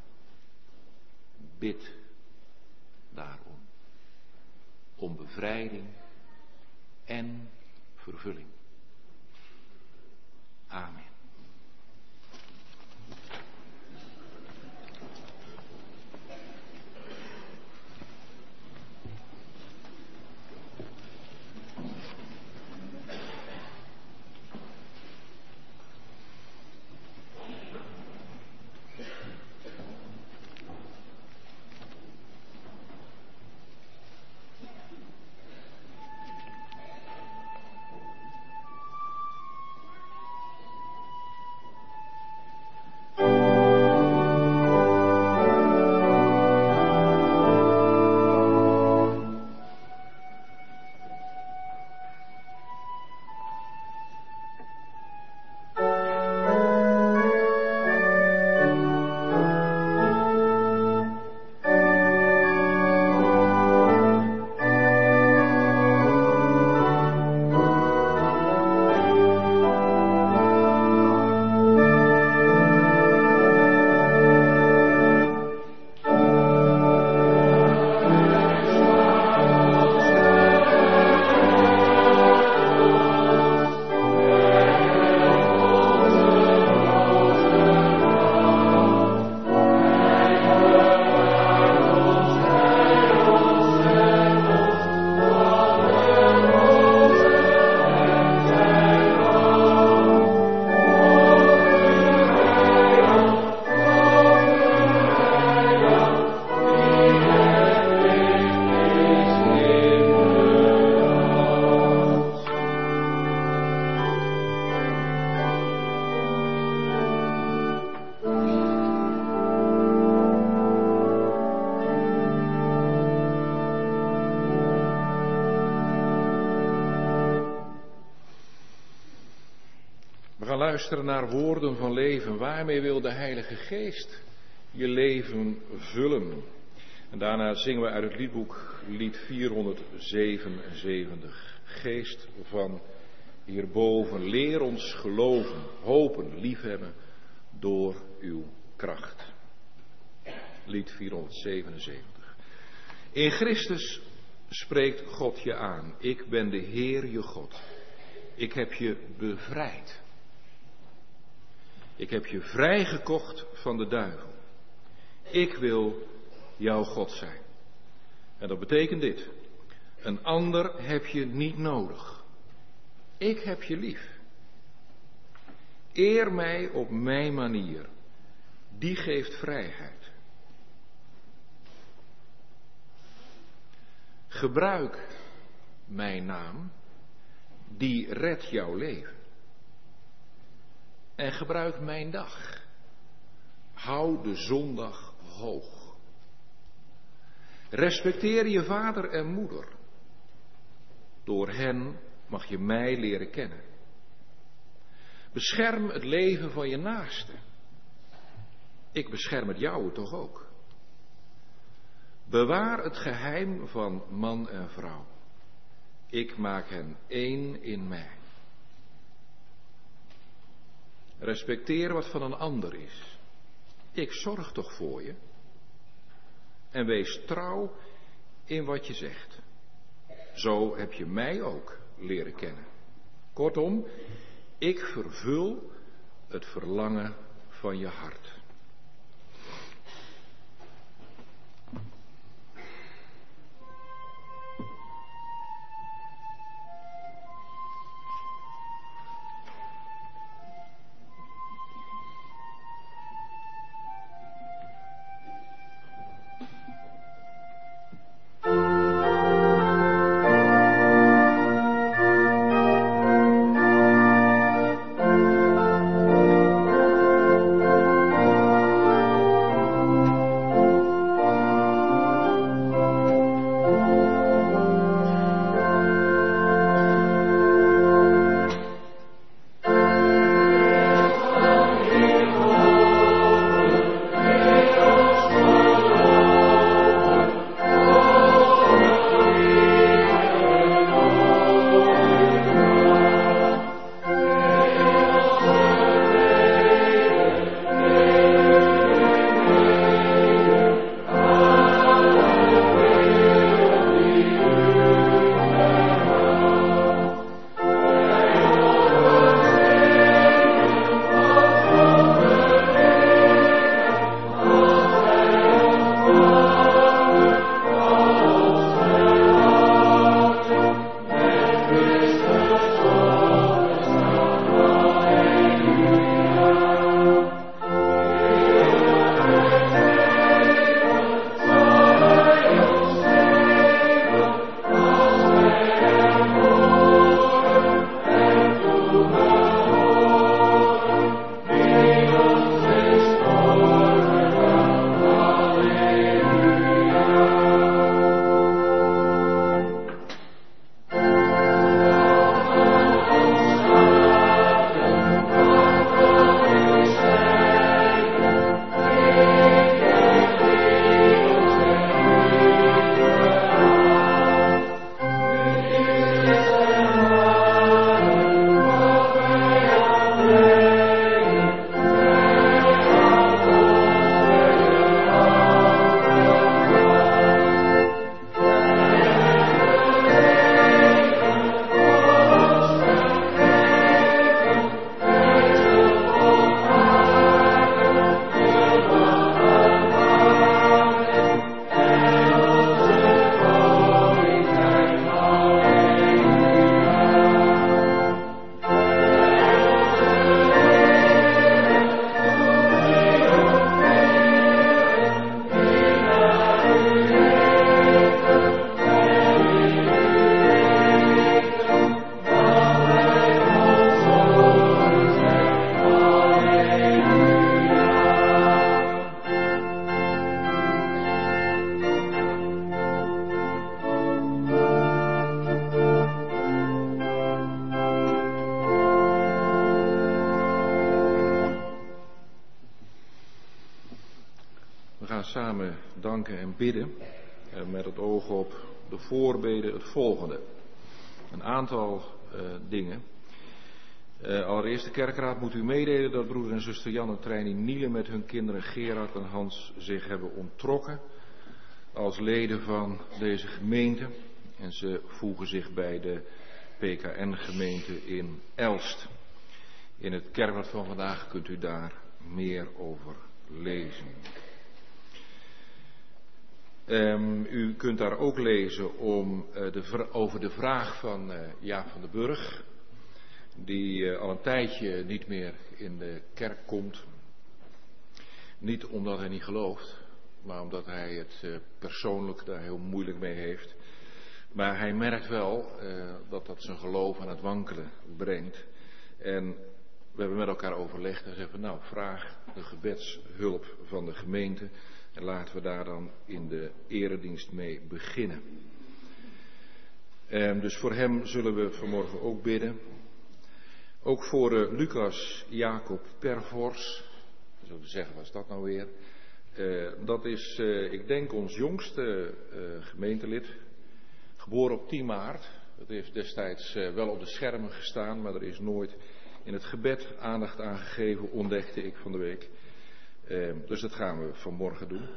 Bid daarom. Om bevrijding en vervulling. Amen. Luisteren naar woorden van leven. Waarmee wil de Heilige Geest je leven vullen? En daarna zingen we uit het liedboek lied 477. Geest van hierboven, leer ons geloven, hopen, liefhebben door uw kracht. Lied 477. In Christus spreekt God je aan. Ik ben de Heer je God. Ik heb je bevrijd. Ik heb je vrijgekocht van de duivel. Ik wil jouw God zijn. En dat betekent dit. Een ander heb je niet nodig. Ik heb je lief. Eer mij op mijn manier. Die geeft vrijheid. Gebruik mijn naam. Die redt jouw leven. En gebruik mijn dag. Hou de zondag hoog. Respecteer je vader en moeder. Door hen mag je mij leren kennen. Bescherm het leven van je naaste. Ik bescherm het jouwe toch ook. Bewaar het geheim van man en vrouw. Ik maak hen één in mij. Respecteer wat van een ander is. Ik zorg toch voor je. En wees trouw in wat je zegt. Zo heb je mij ook leren kennen. Kortom, ik vervul het verlangen van je hart. Samen danken en bidden met het oog op de voorbeden het volgende. Een aantal dingen. Allereerst de kerkraad moet u meedelen dat broeder en zuster Jan en Trijnie Nielen met hun kinderen Gerard en Hans zich hebben onttrokken als leden van deze gemeente. En ze voegen zich bij de PKN-gemeente in Elst. In het kerkblad van vandaag kunt u daar meer over lezen. U kunt daar ook lezen over de vraag van Jaap van den Burg, die al een tijdje niet meer in de kerk komt. Niet omdat hij niet gelooft, maar omdat hij het persoonlijk daar heel moeilijk mee heeft. Maar hij merkt wel dat zijn geloof aan het wankelen brengt. En we hebben met elkaar overlegd en zeggen nou, vraag de gebedshulp van de gemeente. En laten we daar dan in de eredienst mee beginnen. Dus voor hem zullen we vanmorgen ook bidden. Ook voor Lucas Jacob Pervors. We zullen zeggen, wat is dat nou weer? Dat is, ik denk, ons jongste gemeentelid. Geboren op 10 maart. Dat heeft destijds wel op de schermen gestaan, maar er is nooit in het gebed aandacht aan gegeven, ontdekte ik van de week. Dus dat gaan we vanmorgen doen.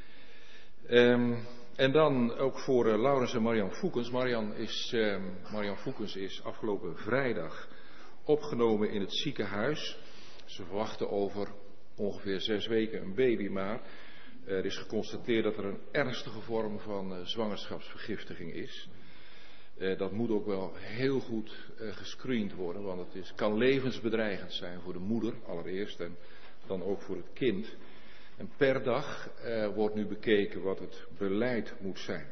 En dan ook voor Laurens en Marian Foekens. Marian Foekens is afgelopen vrijdag opgenomen in het ziekenhuis. Ze verwachten over ongeveer 6 weken een baby, maar er is geconstateerd dat er een ernstige vorm van zwangerschapsvergiftiging is. Dat moet ook wel heel goed gescreend worden, want het kan levensbedreigend zijn voor de moeder allereerst en dan ook voor het kind. En per dag wordt nu bekeken wat het beleid moet zijn.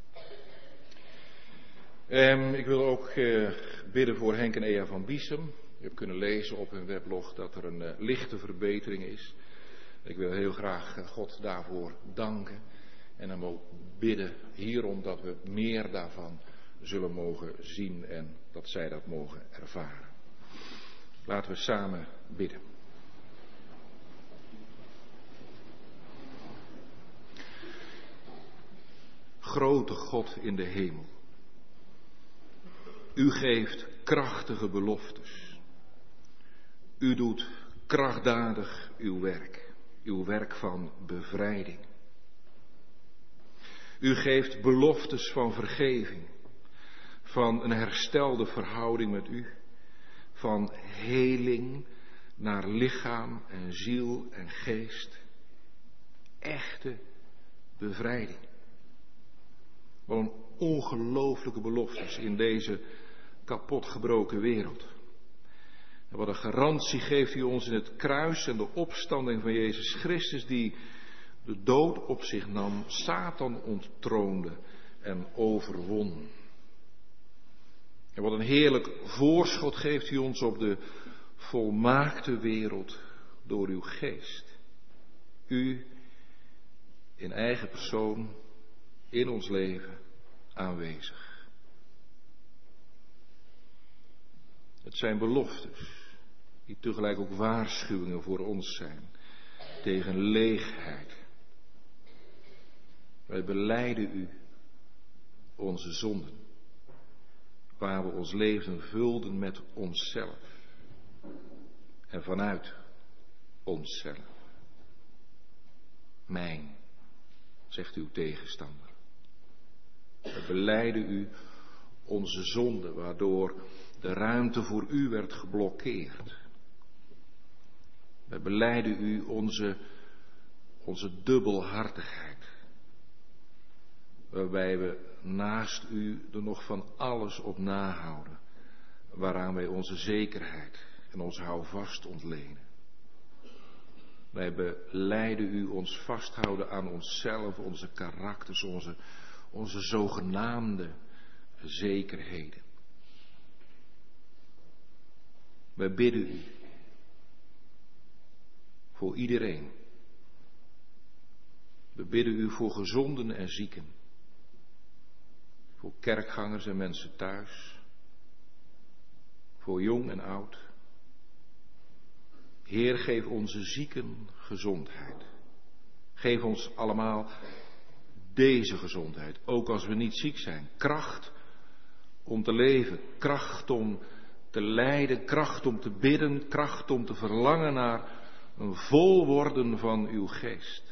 Ik wil ook bidden voor Henk en Ea van Biesem. Je hebt kunnen lezen op hun weblog dat er een lichte verbetering is. Ik wil heel graag God daarvoor danken en hem ook bidden hierom dat we meer daarvan zullen mogen zien en dat zij dat mogen ervaren. Laten we samen bidden. Grote God in de hemel, u geeft krachtige beloftes. U doet krachtdadig uw werk van bevrijding. U geeft beloftes van vergeving, van een herstelde verhouding met u, van heling naar lichaam en ziel en geest. Echte bevrijding. Wat een ongelooflijke beloftes in deze kapotgebroken wereld. En wat een garantie geeft u ons in het kruis en de opstanding van Jezus Christus, die de dood op zich nam, Satan onttroonde en overwon. En wat een heerlijk voorschot geeft u ons op de volmaakte wereld door uw geest. U in eigen persoon in ons leven aanwezig. Het zijn beloftes die tegelijk ook waarschuwingen voor ons zijn tegen leegheid. Wij belijden u onze zonden, waar we ons leven vulden met onszelf en vanuit onszelf. Mijn, zegt uw tegenstander. We belijden u onze zonde, waardoor de ruimte voor u werd geblokkeerd. We belijden u onze dubbelhartigheid, waarbij we naast u er nog van alles op nahouden, waaraan wij onze zekerheid en ons houvast ontlenen. Wij belijden u ons vasthouden aan onszelf, onze karakters, onze zogenaamde zekerheden. Wij bidden u voor iedereen. We bidden u voor gezonden en zieken. Voor kerkgangers en mensen thuis. Voor jong en oud. Heer, geef onze zieken gezondheid. Geef ons allemaal deze gezondheid, ook als we niet ziek zijn. Kracht om te leven, kracht om te lijden, kracht om te bidden, kracht om te verlangen naar een vol worden van uw geest.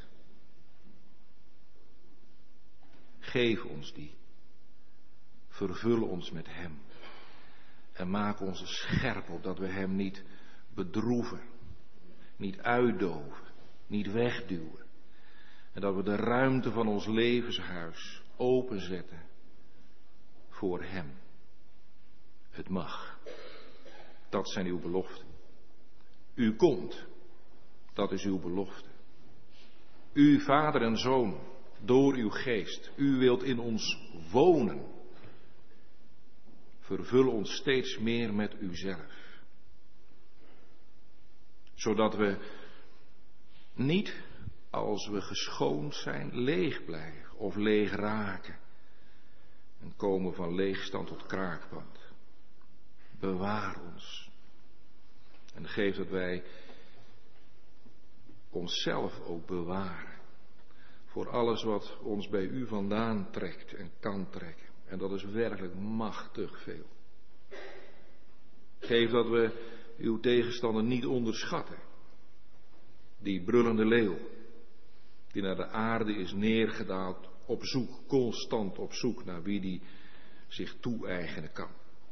Geef ons die. Vervul ons met hem. En maak ons scherp op dat we hem niet bedroeven, niet uitdoven, niet wegduwen. En dat we de ruimte van ons levenshuis openzetten voor hem. Het mag. Dat zijn uw beloften. U komt. Dat is uw belofte. U, Vader en Zoon, door uw geest. U wilt in ons wonen. Vervul ons steeds meer met uzelf. Zodat we niet, als we geschoond zijn, leeg blijven of leeg raken. En komen van leegstand tot kraakband. Bewaar ons. En geef dat wij onszelf ook bewaren. voor alles wat ons bij u vandaan trekt en kan trekken. En dat is werkelijk machtig veel. Geef dat we uw tegenstander niet onderschatten. Die brullende leeuw, die naar de aarde is neergedaald, op zoek, constant op zoek naar wie die zich toe-eigenen kan.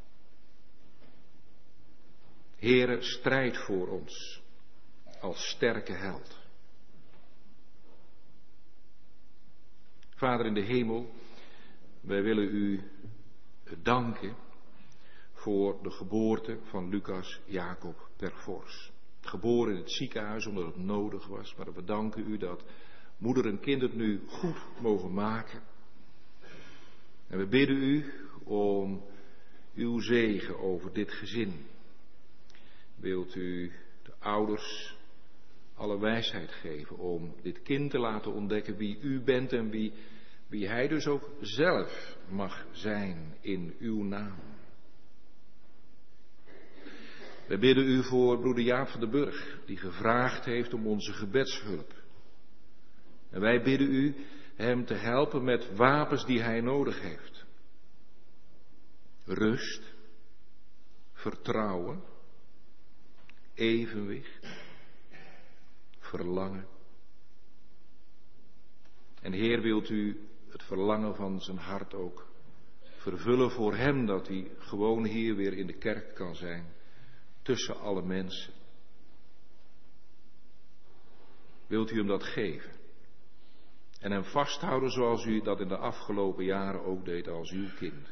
Heere, strijd voor ons als sterke held. Vader in de hemel, wij willen u danken voor de geboorte van Lucas Jacob Terfors. Geboren in het ziekenhuis omdat het nodig was, maar we danken u dat moeder en kind het nu goed mogen maken. En we bidden u om uw zegen over dit gezin. Wilt u de ouders alle wijsheid geven om dit kind te laten ontdekken wie u bent en wie hij dus ook zelf mag zijn in uw naam. We bidden u voor broeder Jaap van den Burg, die gevraagd heeft om onze gebedshulp. En wij bidden u hem te helpen met wapens die hij nodig heeft. Rust, vertrouwen, evenwicht, verlangen. En Heer, wilt u het verlangen van zijn hart ook vervullen voor hem, dat hij gewoon hier weer in de kerk kan zijn, tussen alle mensen. Wilt u hem dat geven? En hem vasthouden zoals u dat in de afgelopen jaren ook deed als uw kind.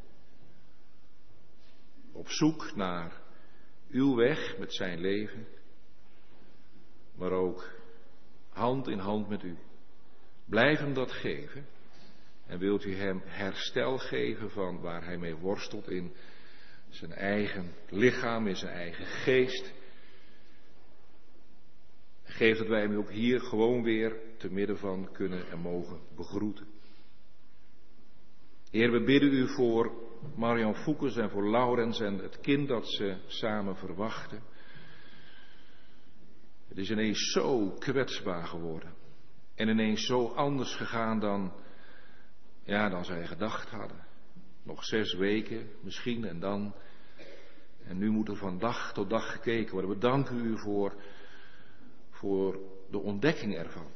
Op zoek naar uw weg met zijn leven, maar ook hand in hand met u. Blijf hem dat geven en wilt u hem herstel geven van waar hij mee worstelt in zijn eigen lichaam, in zijn eigen geest. Geef dat wij hem ook hier gewoon weer te midden van kunnen en mogen begroeten. Heer, we bidden u voor Marian Foukes en voor Laurens en het kind dat ze samen verwachten. Het is ineens zo kwetsbaar geworden. En ineens zo anders gegaan dan zij gedacht hadden. Nog 6 weken misschien en dan. En nu moet er van dag tot dag gekeken worden. We danken u voor de ontdekking ervan.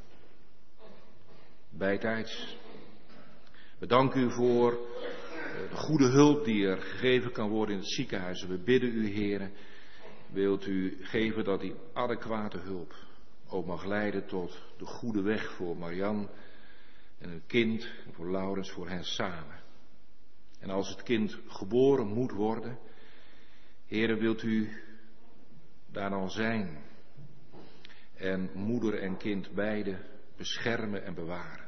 Bijtijds. We danken u voor de goede hulp die er gegeven kan worden in het ziekenhuis. We bidden u, Heere, wilt u geven dat die adequate hulp ook mag leiden tot de goede weg voor Marian en hun kind, en voor Laurens, voor hen samen. En als het kind geboren moet worden, Heere, wilt u daar dan zijn en moeder en kind beide beschermen en bewaren.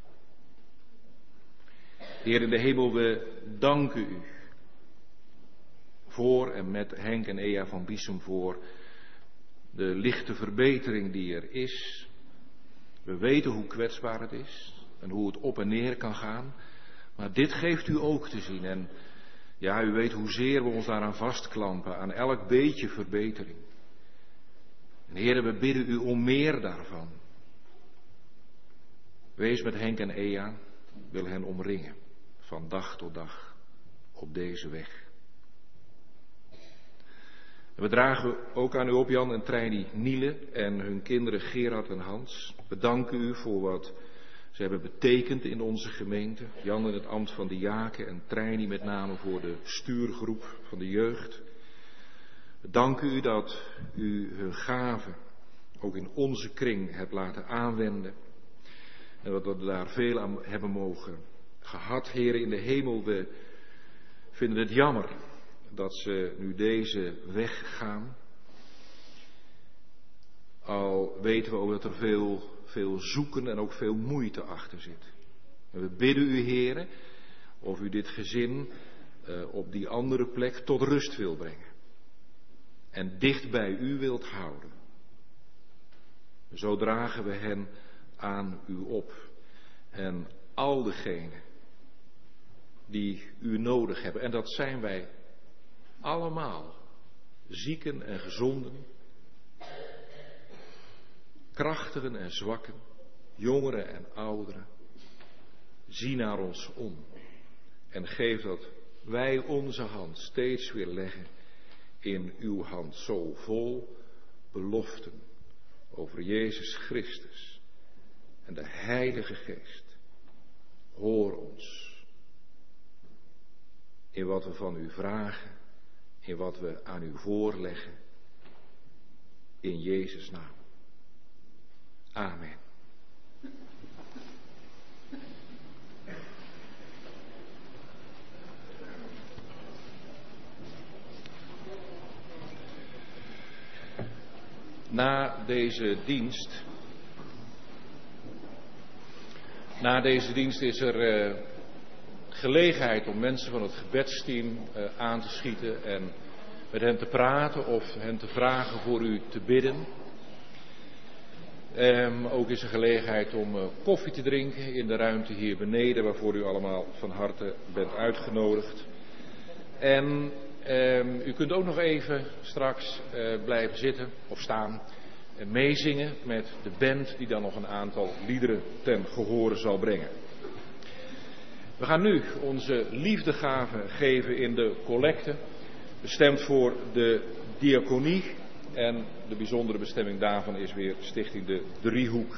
Heer in de hemel, we danken u voor en met Henk en Ea van Biessum voor de lichte verbetering die er is. We weten hoe kwetsbaar het is en hoe het op en neer kan gaan. Maar dit geeft u ook te zien. En ja, u weet hoezeer we ons daaraan vastklampen, aan elk beetje verbetering. En Heer, we bidden u om meer daarvan. Wees met Henk en Ea, wil hen omringen, van dag tot dag, op deze weg. En we dragen ook aan u op Jan en Treini Niele en hun kinderen Gerard en Hans. We danken u voor wat ze hebben betekend in onze gemeente. Jan in het ambt van diaken en Treini met name voor de stuurgroep van de jeugd. We danken u dat u hun gaven ook in onze kring hebt laten aanwenden. En dat we daar veel aan hebben mogen gehad, Heer in de hemel. We vinden het jammer dat ze nu deze weg gaan. Al weten we ook dat er veel zoeken en ook veel moeite achter zit. En we bidden u, Heer, of u dit gezin op die andere plek tot rust wil brengen. En dicht bij u wilt houden. Zo dragen we hen aan u op. En al degenen die u nodig hebben. En dat zijn wij allemaal. Zieken en gezonden. Krachtigen en zwakken. jongeren en ouderen. Zie naar ons om en geef dat wij onze hand steeds weer leggen in uw hand, zo vol beloften over Jezus Christus en de Heilige Geest. Hoor ons in wat we van u vragen, in wat we aan u voorleggen, in Jezus' naam. Amen. Na deze dienst is er gelegenheid om mensen van het gebedsteam aan te schieten en met hen te praten of hen te vragen voor u te bidden. Ook is er gelegenheid om koffie te drinken in de ruimte hier beneden, waarvoor u allemaal van harte bent uitgenodigd. En u kunt ook nog even straks blijven zitten of staan en meezingen met de band die dan nog een aantal liederen ten gehore zal brengen. We gaan nu onze liefdegave geven in de collecte, bestemd voor de diaconie. En de bijzondere bestemming daarvan is weer Stichting de Driehoek.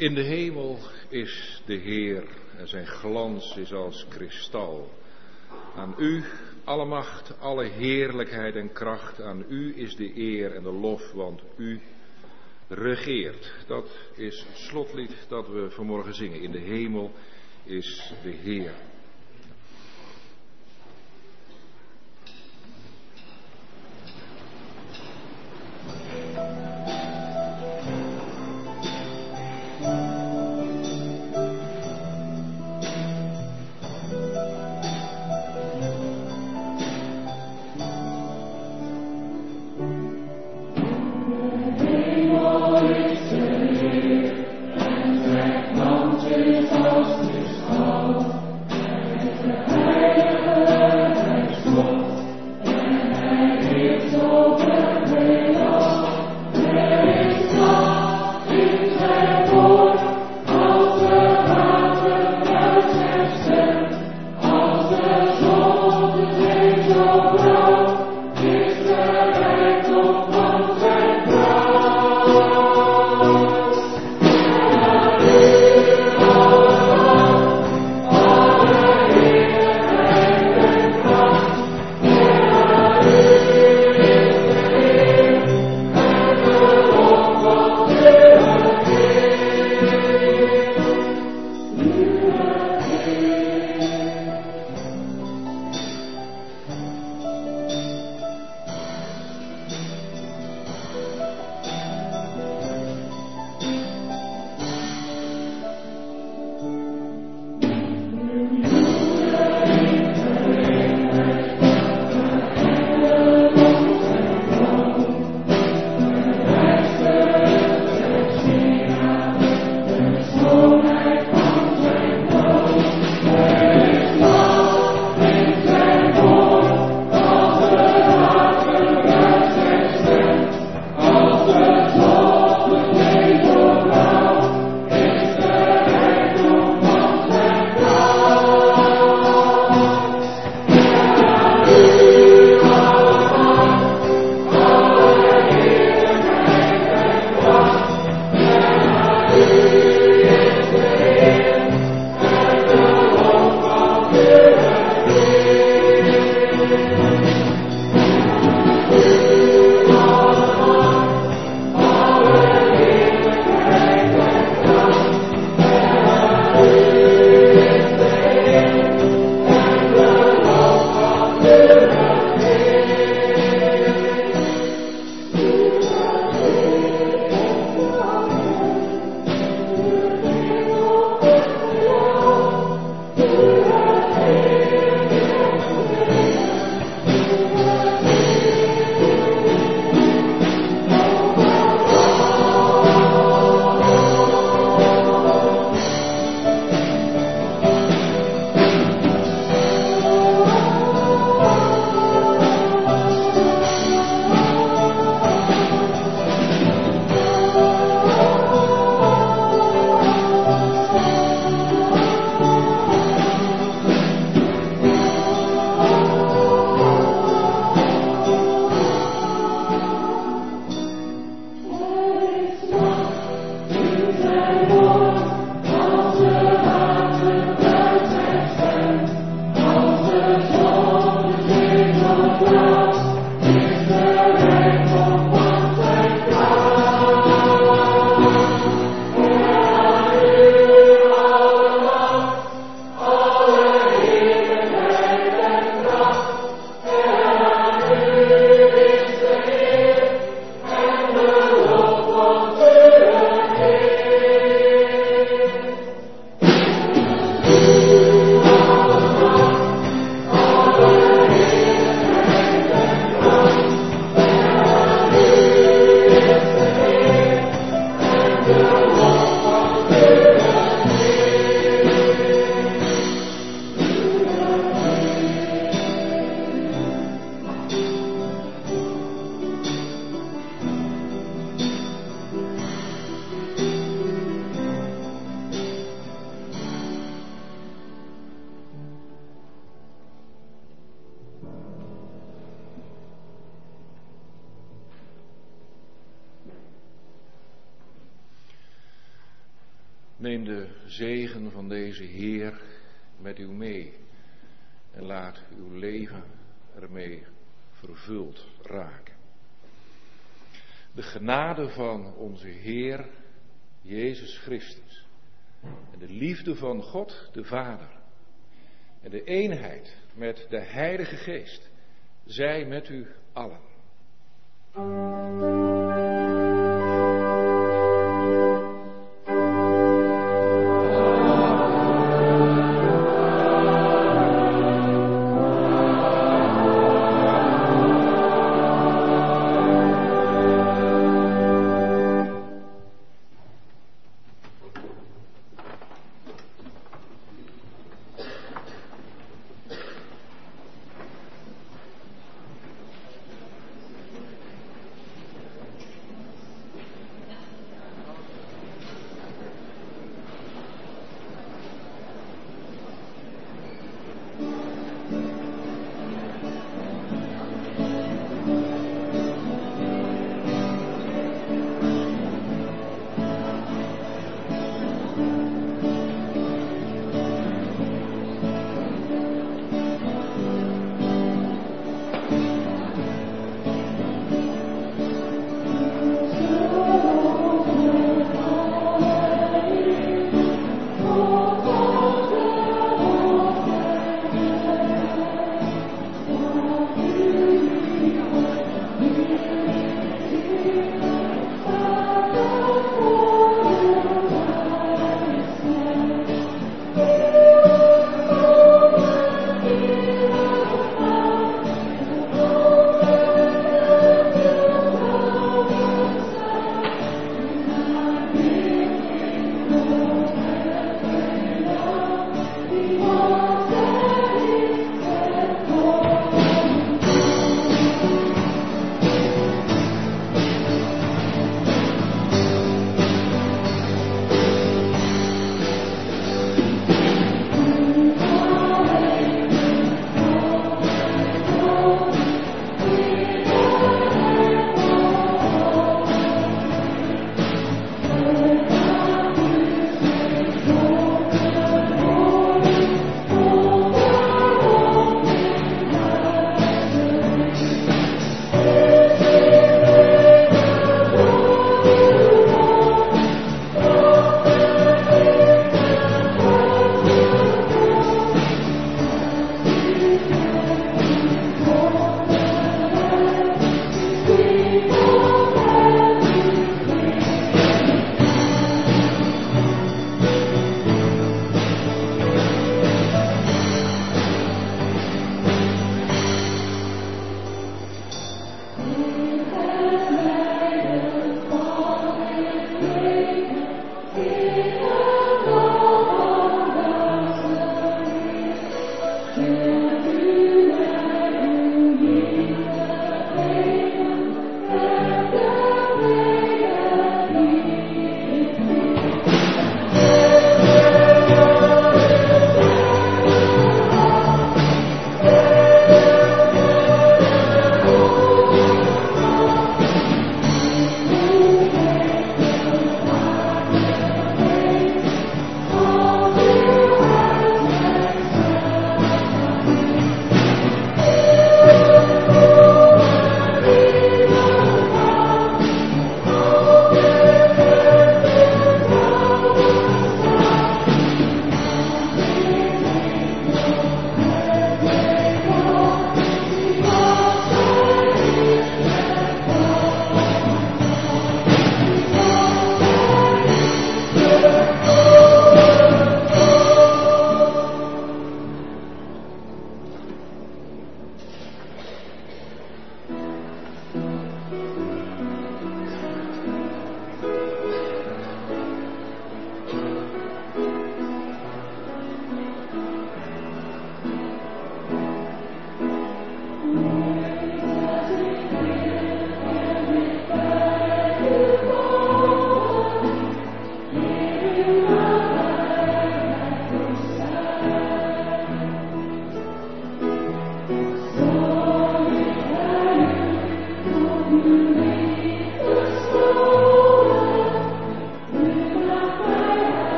In de hemel is de Heer en zijn glans is als kristal. Aan u alle macht, alle heerlijkheid en kracht. Aan u is de eer en de lof, want u regeert. Dat is het slotlied dat we vanmorgen zingen. In de hemel is de Heer. Mountains of his house. Neem de zegen van deze Heer met u mee en laat uw leven ermee vervuld raken. De genade van onze Heer Jezus Christus en de liefde van God de Vader en de eenheid met de Heilige Geest zij met u allen.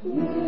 Amen.